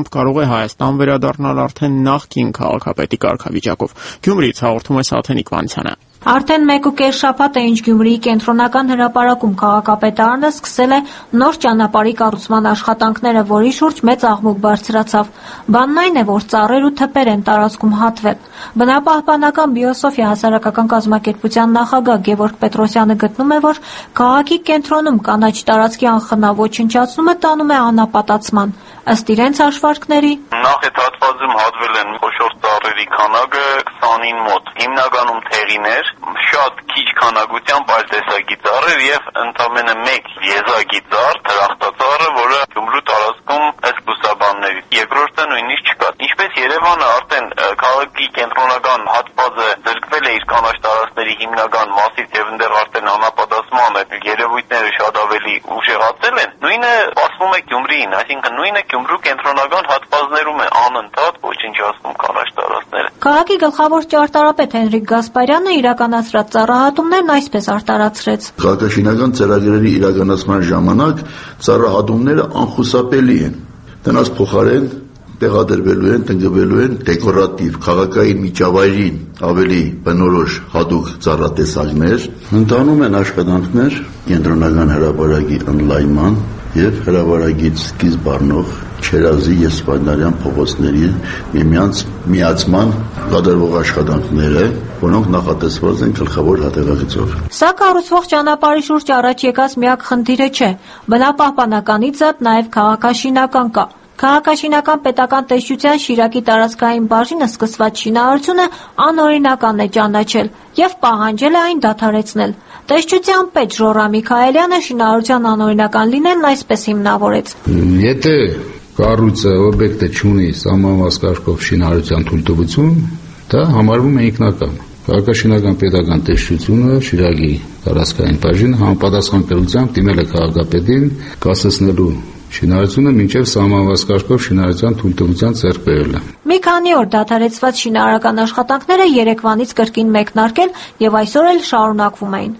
Հայաստան վերադառնալ արդեն նախկին քաղաքապետի կարգավիճակով։ Գյումրիից հաղորդում է Սաթենիկ Վանցյանը։ Արդեն մեկ ու կես շաբաթ է, ինչ Գյումրիի կենտրոնական հրապարակում քաղաքապետարանը սկսել է նոր ճանապարհի կառուցման աշխատանքները, որի շուրջ մեծ աղմուկ բարձրացավ։ Բանն այն է, որ ծառեր ու թփեր են տարածքում հատվել։ Բնապահպանական բիոսոֆիա հասարակական կազմակերպության նախագահ Գևորգ Պետրոսյանը գտնում է, որ քաղաքի կենտրոնում կանաչ տարածքի անխնա ոչնչացումը տանում է անապատացման։ Ըստ իրենց հաշվարկների, նախ այդ հատվածում հատվել են խոշոր ծառերի քանակը քսանին մոտ, հիմնականում թեղիներ, շատ քիչ քանակությամբ այլ տեսակի ծառեր եւ ընդամենը մեկ եզակի ծառ, դրախտածառը, որը Գյումրու տարածքում ըստ բուսաբանների։ Երկրորդը նույնիսկ չկա։ Ինչպես Երևանը արդեն քաղաքի կենտրոնական հատվածը ձգվել է իր կանաչ տարածքների հիմնական մասից եւ այնտեղ արդեն անապատասման է, երևույթները շատ ավելի ուժեղացել են, նույնը ասվում է Գյումրիին, այսինքն նույնը Գյումրու կենտրոնական հատվածներում է անընդհատ ոչնչացնում կանաչ տարածքները։ Քաղաքի գլխավոր ճարտարապետ Հենրիկ Գասպարյանը իրականացրած ծառահատումներն այսպես արտարացրեց. Քաղաքաշինական ծրագրերի իրականացման ժամանակ ծառահատումները անխուսափելի են։ Դրանց փոխարեն տեղադրվելու են, տնկվելու են դեկորատիվ քաղաքային միջավայրին ավելի բնորոշ հատուկ ծառատեսակներ, ընթանում են աշխատանքներ կենտրոնական հրապարակի ընդլայնման եւ հրապարակից սկիզբ առնող Չերազի եւ Սպանդարյան փողոցների միմյանց միացման կատարվող աշխատանքները, որոնք նախատեսված են գլխավոր հատեղագծով։ Սա կառուցվող ճանապարհի շուրջ առաջ եկած միակ խնդիրը չէ։ Բնապահպանականից զատ նաեւ քաղաքաշինական կա։ Քաղաքաշինական պետական տեսչության Շիրակի տարածքային բաժինը սկսված շինարարությունը անօրինական է ճանաչել եւ պահանջել է այն դադարեցնել։ Տեսչության պետ Ժորա Միքայելյանը շինարարության անօրինական լինելն այսպես հիմնավորեց. Եթե կառույցը օբյեկտը չունի սահմանված կարգով շինարարության թույլտվություն, դա համարվում է ինքնական։ Քաղաքաշինական պետական տեսչությունը Շիրակի տարածքային բաժինը համապատասխան կրությամբ դիմել է քաղաքապետին կասեցնելու շինարարությունը մինչև սահմանված կարգով շինարարության թույլտվության ձեռք բերելը։ Մի քանի օր դադարեցված շինարարական աշխատանքները Երևանից կրկին մեկնարկել եւ այսօր էլ շարունակվում էին։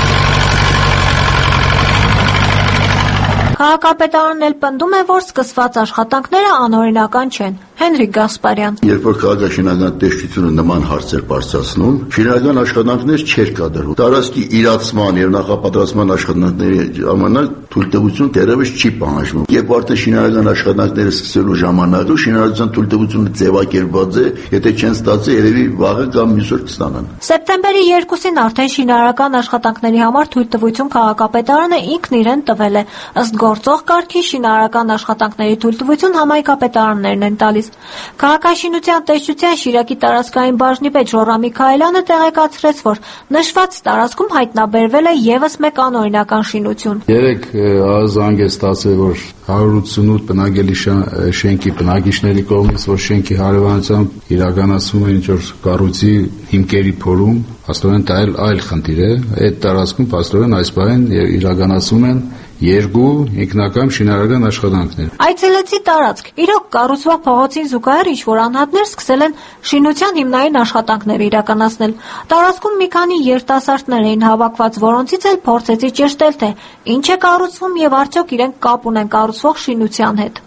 Քաղաքապետարանն էլ պնդում է, որ սկսված աշխատանքները անօրինական չեն։ Հենրիկ Գասպարյան. Երբ որ քաղաքաշինական տեսչությունը նման հարցեր բարձրացնում, շինարարական աշխատանքներ չէր կատարվում։ Տարածքի իրացման եւ նախապատրաստման աշխատանքների ժամանակ թույլտվություն դեռևս չի պահանջվում։ Երբ արդեն շինարարական աշխատանքները սկսելու ժամանակը շինարարության թույլտվությունը ձևակերպված է, եթե չեն ստացել, երևի վաղը կամ մյուս օր կստանան։ Սեպտեմբերի երկուսին արդեն շինարարական աշխատանքների համար թույլտվություն քաղաքապետարանը ինքն իրեն տվել է։ Ըստ գործող կարգի շինարարական աշխատանքների թույլտվություն համայնքապետարաններն են տալիս։ Քաղաքաշինության տեսչության Շիրակի տարածքային բաժնի պետ Ժորա Միքայելյանը տեղեկացրեց, որ նշված տարածքում հայտնաբերվել է եւս մեկ անօրինական շինություն։ Երեք զանգ է ստացել, որ հարյուր ութսունութ բնակելի շենքի բնակիչների կողմից, որ շենքի հարևանությամբ իրականացվում է ինչ-որ կառույցի հիմքերի փորում, աստորեն դա այլ խնդիր է։ Այդ տարածքում աստորեն այս բանին իրականացում են երկու ինքնական շինարարական աշխատանքներ։ Այցելեցի տարածք։ Իրոք կառուցվող փողոցին զուգահեռ ինչ-որ անհատներ սկսել են շինության հիմնային աշխատանքներ իրականացնել։ Տարածքում մի քանի երիտասարդներ էին հավաքված, որոնցից էլ փորձեցի ճշտել, թե ինչ է կառուցվում եւ արդյոք իրենք կապ ունեն կառուցվող շինության հետ։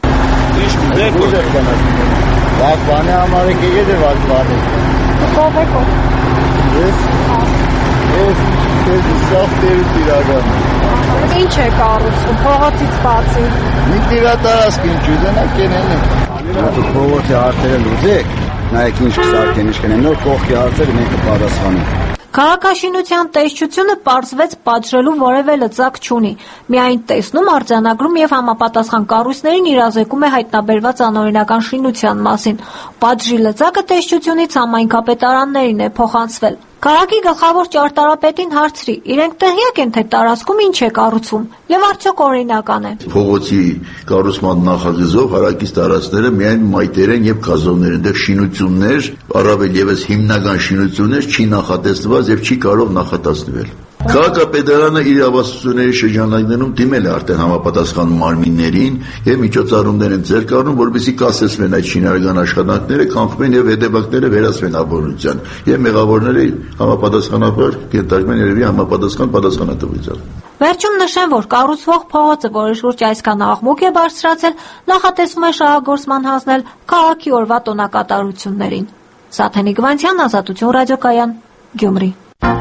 Վաղ բանը համար եք եկել է վաղ բանը։ Կողեկո։ Ես ես ես սավ տերուց իրական։ Ինչ է կառուցվում փողոցից բացի։ Մի տիրատարածք ինչ ուզենակ կենեն է։ Դու փողոցի հարցերը լուծեք, նայեք ինչ կսարքեն, ինչ կնեն, նոր կողքի հարցերը մենք կպատասխանենք։ Քաղաքաշինության տեսչությունը պարզվեց պատժելու որևէ լծակ չունի։ Միայն տեսնում, արձանագրում եւ համապատասխան կառույցներին իրազեկում է հայտնաբերված անօրինական շինության մասին։ Պատժի լծակը տեսչությունից համայնքապետարաններին է փոխանցվել։ Քաղաքի գլխավոր ճարտարապետին հարցրի, իրենք տեղյակ են, թե տարածքում ինչ է կառուցվում եւ արդյոք օրինական է։ Փողոցի կառուցման նախագծով հարակից տարածքները միայն մայթեր են եւ գազոններ են, դեռ շինություններ, առավել եւս հիմնական շինություններ չի նախատեսված եւ չի կարող նախատեսվել։ Քաղաքապետարանը իր ավասությունների շրջանակներում դիմել է արդեն համապատասխան մարմիններին եւ միջոցառումներ են ձեռք առնում, որպեսզի կասեցվեն այդ շինարարական աշխատանքները, կանխվեն եւ հետևանքները վերացվեն ապօրինության եւ մեղավորները համապատասխանաբար կենտրոնեն երևի համապատասխան պատասխանատվության։ Վերջում նշեմ, որ կառուցվող փողոցը, որի շուրջ այսքան աղմուկ է բարձրացել, նախատեսվում է շահագործման հանձնել քաղաքի օրվա տոնակատարություններին։ Սաթենիկ Վանցյան, Ազատություն ռադիոկայան, Գյումրի։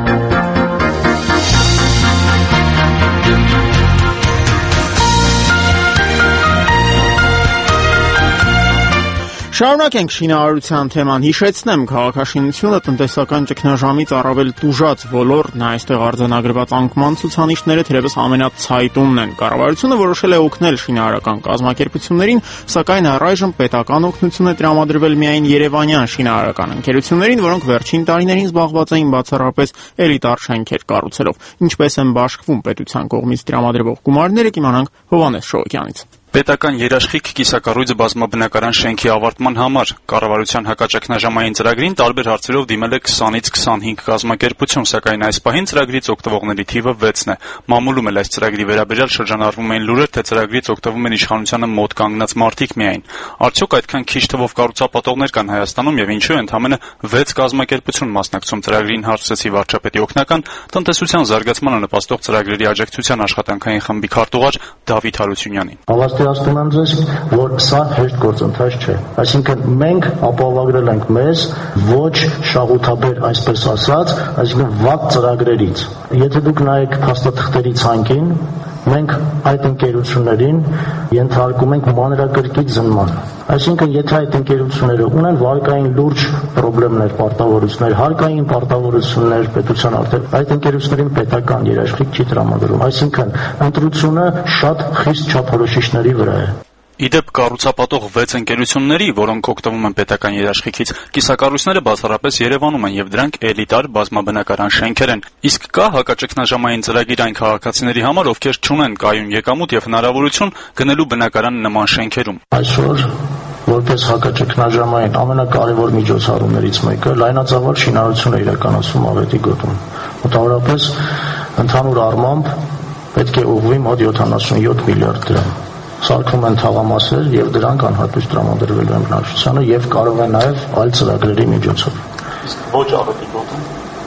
Շարունակենք շինարարության թեման, հիշեցնեմ, քաղաքաշինությունը տնտեսական ճգնաժամից առավել տուժած ոլորտ, նա այստեղ արձանագրված անկման ցուցանիշները թերևս ամենացայտունն են։ Կառավարությունը որոշել է օգնել շինարարական կազմակերպություններին, սակայն առայժմ պետական օգնություն է տրամադրվել միայն երևանյան շինարարական ընկերություններին, որոնք վերջին տարիներին զբաղված էին բացառապես էլիտար շենքեր կառուցելով։ Ինչպես են բաշխվում պետության կողմից տրամադրվող գումարները, կիմանանք Հովհաննես Շողոքյանից։ Պետական երաշխիք կիսակառույց բազմաբնակարան շենքի ավարտման համար կառավարության հակաճգնաժամային ծրագրին տարբեր հարցերով դիմել է քսանից քսանհինգ կազմակերպություն, սակայն այս պահին ծրագրից օգտվողների թիվը վեցն է։ Մամուլում էլ այս ծրագրի վերաբերյալ շրջանառվում էին լուրեր, թե ծրագրից օգտվում են իշխանությանը մոտ կանգնած մարդիկ միայն։ Արդյոք այդքան քիչ թվով կառուցապատողներ կան Հայաստանում եւ ինչու ընդամենը վեց կազմակերպություն մասնակցում ծրագրին, հարցրեցի վարչապետի օգնական տնտեսության զարգացմանը նպաստող ծրագրերի աջակցության աշխատանքային խմբի քարտուղար Դավիթ Հարությունյանին։ Պատասխանում եմ ձեզ, որ սա հեշտ գործընթաց չէ։ Այսինքն մենք ապահովագրել ենք մեզ ոչ շահութաբեր, այսպես ասած, այսինքն վատ ծրագրերից։ Եթե դուք նայեք փաստաթղթերի ցանկին, մենք այդ ընկերություններին ենթարկում ենք մանրակրկիտ զննման։ Այսինքն, եթե այդ ընկերությունները ունեն վարկային լուրջ խնդիրներ, պարտավորություններ, հարկային պարտավորություններ պետության արդեն, այդ ընկերություններին պետական երաշխիք չի տրամադրում։ Այսինքն, ընտրությունը շատ խիստ չափորոշիչների վրա է։ Իդեպ կառուցապատող վեց ընկերությունների, որոնք օգտվում են պետական երաշխիքից, կիսակառույցները բացառապես Երևանում են եւ դրանք էլիտար բազմաբնակարան շենքեր են։ Իսկ կա հակաճգնաժամային ծրագիր այն քաղաքացիների համար, ովքեր չունեն կայուն եկամուտ եւ հնարավորություն գնելու բնակարան նման շենքերում։ Այսօր որպես հակաճգնաժամային ամենակարևոր միջոցառումներից մեկը լայնածավալ շինարարություն է իրականացվում Աղետի գոտում։ Մոտավորապես ընդհանուր առմամբ պետք է ուղղվի մոտ յոթանասունյոթ միլիարդ դրամ։ Սարքում են թաղամասեր եւ դրանք անհատույց տրամադրվելու են բնակչությանը եւ կարող է նաեւ այլ ծրագրերի միջոցով։ Ոչ Աղետի գոտում։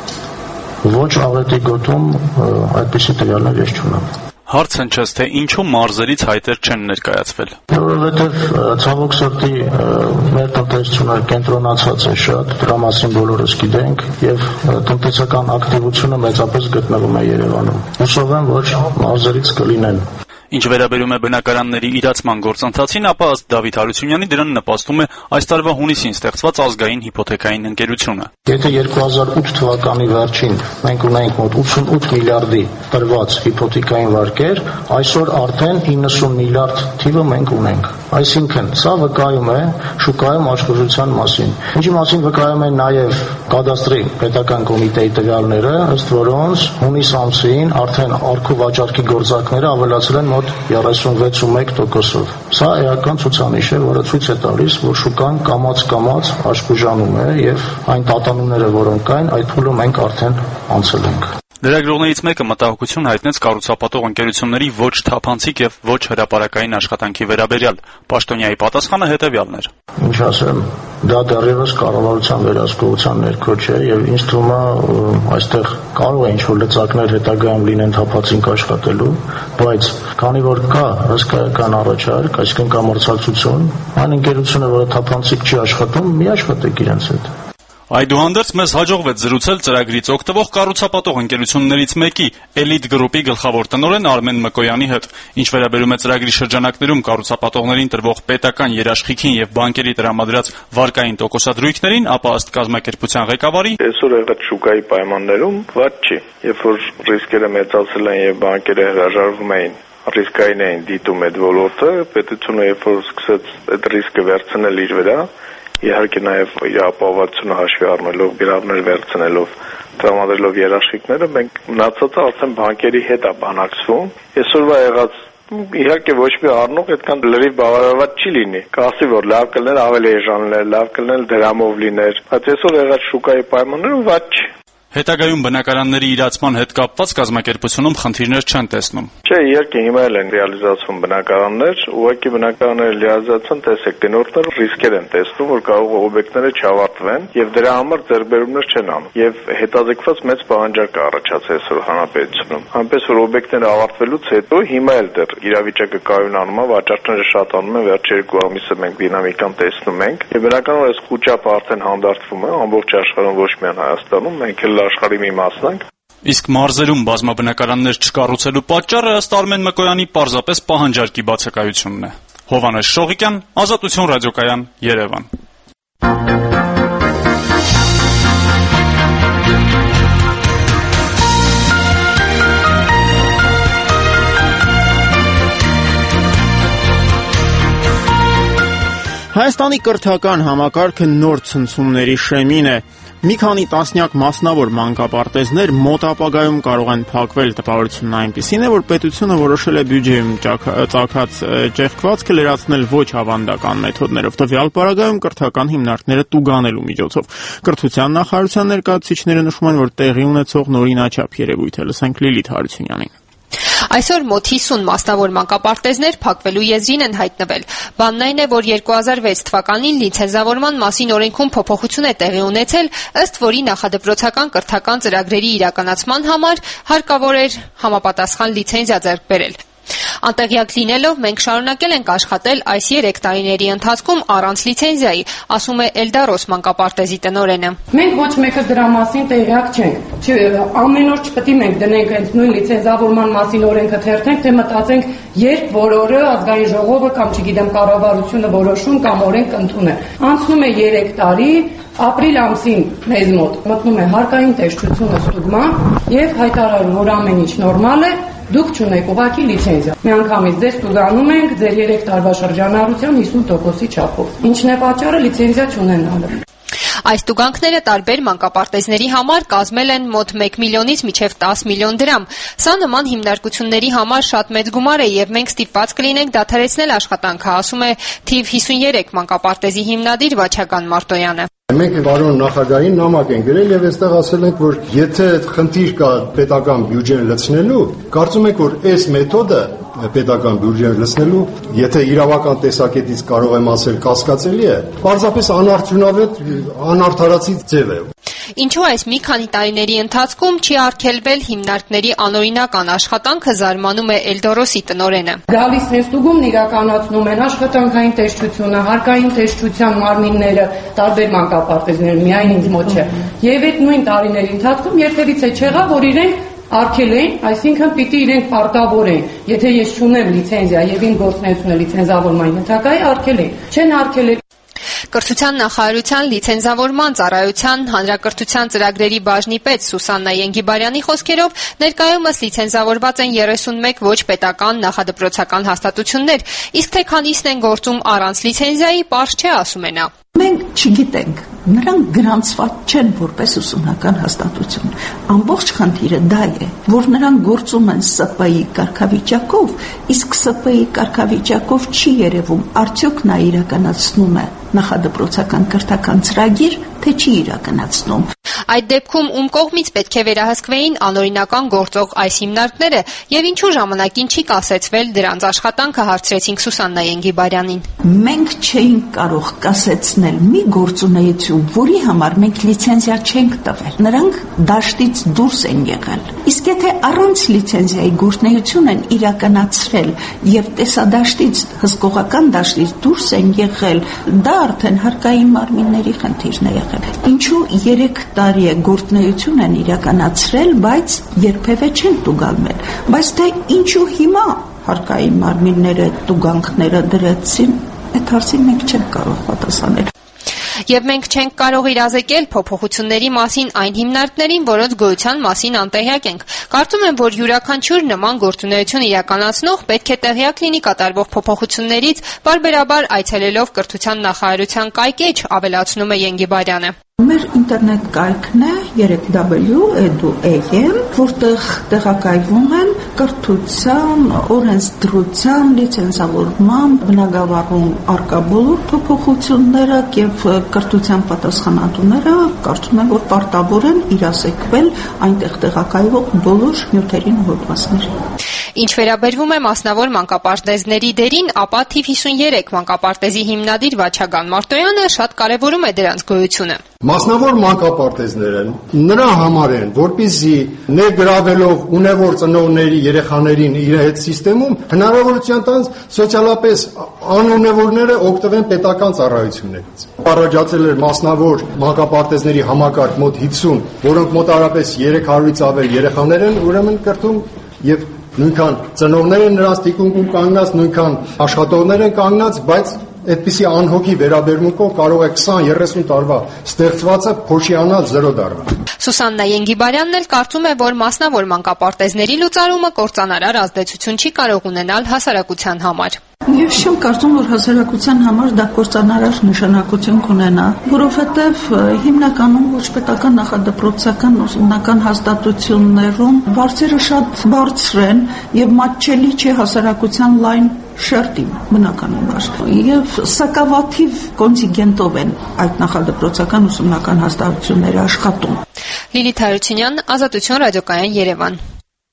Ոչ Աղետի գոտում այդպիսի տվյալներ ես չունեմ։ Հարց հնչեց, թե ինչու մարզերից հայտեր չեն ներկայացվել։ Որովհետև ցավոք սրտի մեր տնտեսությունը կենտրոնացած է շատ, դրա մասին բոլորս գիտենք եւ տնտեսական ակտիվությունը մեծապես գտնվում է Երևանում։ Հուսով եմ, որ մարզերից կլինեն։ Ինչ վերաբերում է բնակարանների իրացման գործընթացին, ապա ըստ Դավիթ Հարությունյանի դրան նպաստում է այս տարվա հունիսին ստեղծված ազգային հիփոթեքային ընկերությունը։ Եթե երկու հազար ութ թվականի վերջին մենք ունենք մոտ ութսունութ միլիարդի տրված հիփոթեքային վարկեր, այսօր արդեն իննսուն միլիարդ թիվը մենք ունենք։ Այսինքն, սա վկայում է շուկայում աշխուժության մասին։ Ինչի մասին վկայում են նաև կադաստրի պետական կոմիտեի տվյալները, ըստ որոնց հունիս ամսին արդեն առքու վաճառքի գործակները ավելացել են մոտ երեսունվեց ու մեկ տոկոսով։ Սա էական ցուցանիշ է, որը ցույց է տալիս, որ շուկան կամաց-կամաց աշխուժանում է եւ այն տատանումները, որոնք կային, այդ փուլը մենք արդեն անցել ենք։ Լրագրողներից մեկը մտահոգություն հայտնեց կառուցապատող ընկերությունների ոչ թափանցիկ եւ ոչ հրապարակային աշխատանքի վերաբերյալ։ Պաշտոնյայի պատասխանը հետեւյալն էր. Ինչ ասեմ, դա դեռևս կառավարության վերահսկողության ներքո չէ եւ ինձ թվում է այստեղ կարող է ինչ-որ լծակներ հետագայում լինեն թափանցիկ աշխատելու, բայց քանի որ կա հսկայական առաջարկ, այսինքն կա մրցակցություն, այն ընկերությունը, որը թափանցիկ չի աշխատում, մի աշխատեք իրենց հետ։ Այդուհանդերձ մեզ հաջողվեց զրուցել ծրագրից օգտվող կառուցապատող ընկերություններից մեկի Էլիտ գրուպի գլխավոր տնօրեն Արմեն Մկոյանի հետ։ Ինչ վերաբերում է ծրագրի շրջանակներում կառուցապատողներին տրվող պետական երաշխիքին եւ բանկերի տրամադրած վարկային տոկոսադրույքներին, ապա ըստ կազմակերպության ղեկավարի այսօր եղած շուկայի պայմաններում ված չի։ Երբ որ ռիսկերը մեծացել են եւ բանկերը հրաժարվում էին ռիսկային էին դիտում այդ ոլորտը, պետությունը երբ որ սկսեց այդ ռիսկը վերցնել իր վրա, իհարկե նաև իր ապահովությունը հաշվի առնելով, գրավներ վերցնելով, տրամադրելով երաշխիքները, մենք մնացածը արդեն բանկերի հետ է բանակցվում։ Այսօրվա եղած իհարկե ոչ մի առնող այդքան լրիվ բավարարված չի լինի։ Կասի, որ լավ կլներ ավելի էժան լիներ, լավ կլներ դրամով լիներ, բայց այսօր եղած շուկայի պայմաններում ված չի։ Հետագայում բնակարանների իրացման հետ կապված կազմակերպությունում խնդիրներ չեն տեսնում։ Չէ, իհարկե հիմա էլ են ռեալիզացվում բնակարաններ, ուղղակի բնակարանները ռեալիզացան, տեսեք, գնորդները ռիսկեր են տեսնում, որ կարող է օբյեկտները չավարտվեն եւ դրա համար ձեռբերումներ չեն անում։ Եվ հետաձգված մեծ պահանջարկ է առաջացել այսօր հանրապետությունում։ Այնպես որ օբյեկտները ավարտվելուց հետո հիմա էլ դեռ իրավիճակը կայունանում է, վաճառքները շատանում են, վերջի երկու ամիսը մենք դինամիկան տեսնում ենք եւ բնականաբար այս խոճապը արդեն հանդարտվում է ամբողջ աշխարհում, ոչ միայն Հայաստանում, մենք էլ աշխարհի մի մասն ենք։ Իսկ մարզերում բազմաբնակարաններ չկառուցելու պատճառը ըստ Արմեն Մկոյանի պարզապես պահանջարկի բացակայությունն է։ Հովհաննես Շողիկյան, Ազատություն ռադիոկայան, Երևան։ Հայաստանի կրթական համակարգը նոր ցնցումների շեմին է։ Մի քանի տասնյակ մասնավոր մանկապարտեզներ մոտ ապագայում կարող են փակվել։ Տպավորությունն այնպիսին է, որ պետությունը որոշել է բյուջեում ծագած ճեղքվածքը լրացնել ոչ ավանդական մեթոդներով, տվյալ պարագայում կրթական հիմնարկները տուգանելու միջոցով։ Կրթության նախարարության ներկայացուցիչները նշում են, որ տեղի ունեցող նորինաչափ երևույթ է։ Լսենք Լիլիթ Հարությունյանին։ Այսօր մոտ հիսուն մասնավոր մանկապարտեզներ փակվելու եզրին են հայտնվել։ Բանն այն է, որ երկու հազար վեց թվականին լիցենզավորման մասին օրենքում փոփոխություն է տեղի ունեցել, ըստ որի նախադպրոցական կրթական ծրագրերի իրականացման համար հարկավոր էր համապատասխան լիցենզիա ձեռք բերել։ Անտեղյակ լինելով մենք շարունակել ենք աշխատել այս երեք տարիների ընթացքում առանց լիցենզիայի, ասում է Էլդարոս մանկապարտեզի տնօրենը։ Մենք ոչ մեկը դրա մասին տեղյակ չենք։ Ամեն օր չպետք է մենք դնենք հենց նույն լիցենզավորման մասին օրենքը թերթենք, թե մտածենք, երբ որ օրը ազգային ժողովը կամ չգիտեմ կառավարությունը որոշում կամ օրենք ընդունեն։ Անցնում է երեք տարի, ապրիլ ամսին մեզ մոտ մտնում է հարկային տեսչությունը ստուգման եւ հայտարարում, որ ամեն ինչ նորմալ է, դուք չունեք ուղղակի լիցենզիա։ Միանգամից ձեզ ստուգանում ենք ձեր երեք տարվա շրջանառության հիսուն տոկոսի չափով։ Ինչն է պատճառը լիցենզիա չունենալը։ Այս տուգանքները տարբեր մանկապարտեզների համար կազմել են մոտ մեկ միլիոնից մինչև տասը միլիոն դրամ։ Սա նման հիմնարկությունների համար շատ մեծ գումար է եւ մենք ստիպված կլինենք դադարեցնել աշխատանքը, ասում է թիվ հիսունյերեք մանկապարտեզի հիմնադիր Վաչագան Մարտոյանը։ Մենք պարոն նախագահին նամակ ենք գրել եւ այստեղ ասել ենք, որ եթե խնդիր կա պետական բյուջեն լցնելու, կարծում ենք, որ այս մեթոդը պետական բյուջեն լցնելու, եթե իրավական տեսակետից կարող եմ ասել կասկածելի է, պարզապես անարդյունավետ, անարդարացի ձև է։ Ինչու այս մի քանի տարիների ընթացքում չի արգելվել հիմնարկների անօրինական աշխատանքը, զարմանում է Էլդորոսի տնօրենը։ Գալիս են ստուգումն իրականացնում են աշխատանքային տեսչությունը, հարկային տեսչության մարմինները, տարբեր մանկապարտեզներ, միայն ինձ մոտ չէ։ Եվ այդ նույն տարիների ընթացքում երբևիցե չեղավ, որ իրենք արգել են, այսինքն պիտի իրենք պարտավորեն, եթե ես չունեմ լիցենզիա եւ իմ գործունեությունը լիցենզավորման ենթակա է, արգել են։ Չեն արգելել։ Կրթության նախարարության լիցենզավորման ծառայության հանրակրթության ծրագրերի բաժնի պետ Սուսաննա Ենգիբարյանի խոսքերով ներկայումս լիցենզավորված են երեսունմեկ ոչ պետական նախադպրոցական հաստատություններ, իսկ թե քանիսն են գործում առանց լիցենզիայի, պարզ չէ, ասում է նա։ Մենք չգիտենք, նրանք գրանցված չեն որպես ուսումնական հաստատություն։ Ամբողջ խնդիրը դա է, որ նրանք գործում են Ս Պ ի կարգավիճակով, իսկ Ս Պ ի կարգավիճակով չի երևում, արդյոք նա իրականացնում է նախադպրոցական կրթական ծրագիր, թե չի իրականացնում։ Այդ դեպքում ում կողմից պետք է վերահսկվեին անօրինական գործող այս հիմնարկները եւ ինչու ժամանակին չի կասեցվել դրանց աշխատանքը, հարցրեցինք Սուսաննա Ենգիբարյանին։ Մենք չէինք կարող կասեցնել մի գործունեություն, որի համար մենք լիցենզիա չենք տվել։ Նրանք դաշտից դուրս են եղել։ Իսկ եթե առանց լիցենզիայի գործունեություն են իրականացրել եւ տեսադաշտից, հսկողական դաշտից դուրս են եղել, դա արդեն հարկային մարմինների խնդիրն է եղել։ Ինչու երեք տարի է գործունեություն են իրականացրել, բայց երբևէ չեն տուգանվել։ Բայց թե ինչու հիմա հարկային մարմինները տուգանքները դրեցին, այդ հարցին մենք չենք կարող պատասխանել։ Եվ մենք չենք կարող իրազեկել փոփոխությունների մասին այն հիմնարկներին, որոնց գոյության մասին անտեղյակ ենք։ Կարծում եմ, որ յուրաքանչյուր նման գործունեություն իրականացնող պետք է տեղյակ լինի կատարվող փոփոխություններից, բարբերաբար այցելելով կրթության նախարարության կայքեջ, ավելացնում է Ենգիբարյանը։ Մեր ինտերնետ կայքն է երեք w edu e m որտեղ տեղակայվում են կրթության, օրենսդրության, լիցենզավորման, բնագավառում արկա բոլոր փոփոխությունները եւ կրթության պատասխանատուները կարծում եմ, որ պարտավոր են իրասեկվել այնտեղ տեղակայվող բոլոր նյութերին ու հոդվածներին։ Ինչ վերաբերվում է մասնավոր մանկապարտեզների դերին, ապա թիվ հիսուններեք մանկապարտեզի հիմնադիր Վաչագան Մարտոյանը շատ կարևորում է դրանց գոյությունը։ Մասնավոր մանկապարտեզները նրա համար են, որպեսզի ներգրավելով ունևոր ծնողների երեխաներին իր հետ համակարգում հնարավորություն տան սոցիալապես անունևորները օգտվեն պետական ծառայություններից։ Առաջացել էր մասնավոր մանկապարտեզների համակարգ մոտ հիսուն, որոնք մոտարապես երեք հարյուրից ավել երեխաներ են ուրեմն կրթում եւ նույնքան ծնողներ են նրանց տիկունքում կանգնած, նույնքան աշխատողներ են կանգնած, բայց այդպիսի անհոգի վերաբերմունքով կարող է քսան երեսուն տարվա ստեղծվածը փոշիանալ զրո դառնալ։ Սուսաննա Ենգիբարյանն էլ կարծում է, որ մասնավոր մանկապարտեզների լուծարումը կործանարար ազդեցություն չի կարող ունենալ հասարակության համար։ Ես չեմ կարծում, որ հասարակության համար դա կործանարար նշանակություն կունենա, որովհետև հիմնականում ոչ պետական նախադպրոցական ուսումնական հաստատություններում վարձերը շատ բարձր են եւ մատչելի չէ հասարակության լայն շերտին, բնականաբար։ Եվ սակավաթիվ կոնտինգենտով են այդ նախադպրոցական ուսումնական հաստատությունները աշխատում։ Լիլիթ Հարությունյան, Ազատություն, ռադիոկայան, Երևան։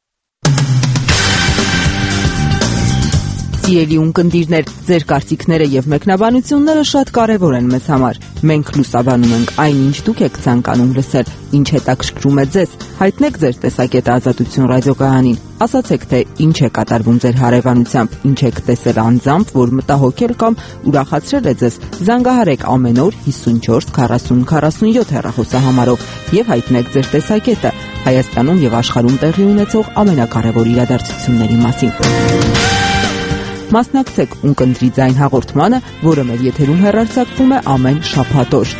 Սիրելի ունկնդիրներ, ձեր կարծիքները եւ մեկնաբանությունները շատ կարեւոր են մեզ համար։ Մենք լուսաբանում ենք այնինչ դուք եք ցանկանում լսել, ինչ հետաքրքրում է ձեզ։ Հայտնեք ձեր տեսակետը Ազատություն ռադիոկայանին։ Ասացեք, թե ինչ է կատարվում ձեր հարևանությամբ, ինչ եք տեսել անձամբ, որ մտահոգել կամ ուրախացրել է ձեզ։ Զանգահարեք ամեն օր հիսունչորս քառասուն քառասունյոթ հեռախոսահամարով եւ հայտնեք ձեր տեսակետը Հայաստանում եւ աշխարհում տեղի ունեցող ամենակարևոր իրադարձությունների մասին։ Մասնակցեք ունկնդրի ձայն հաղորդմանը, որը մեր եթերում հեռարձակվում է ամեն շաբաթ օր։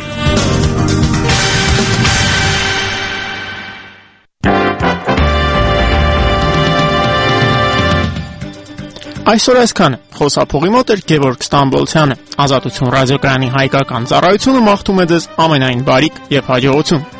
Այսօր այսքանը։ Խոսափողի մոտ էր Գևորգ Ստամբոլցյանը։ Ազատություն ռադիոկայանի հայկական ծառայությունը մաղթում է ձեզ ամենայն բարիք եւ հաջողություն։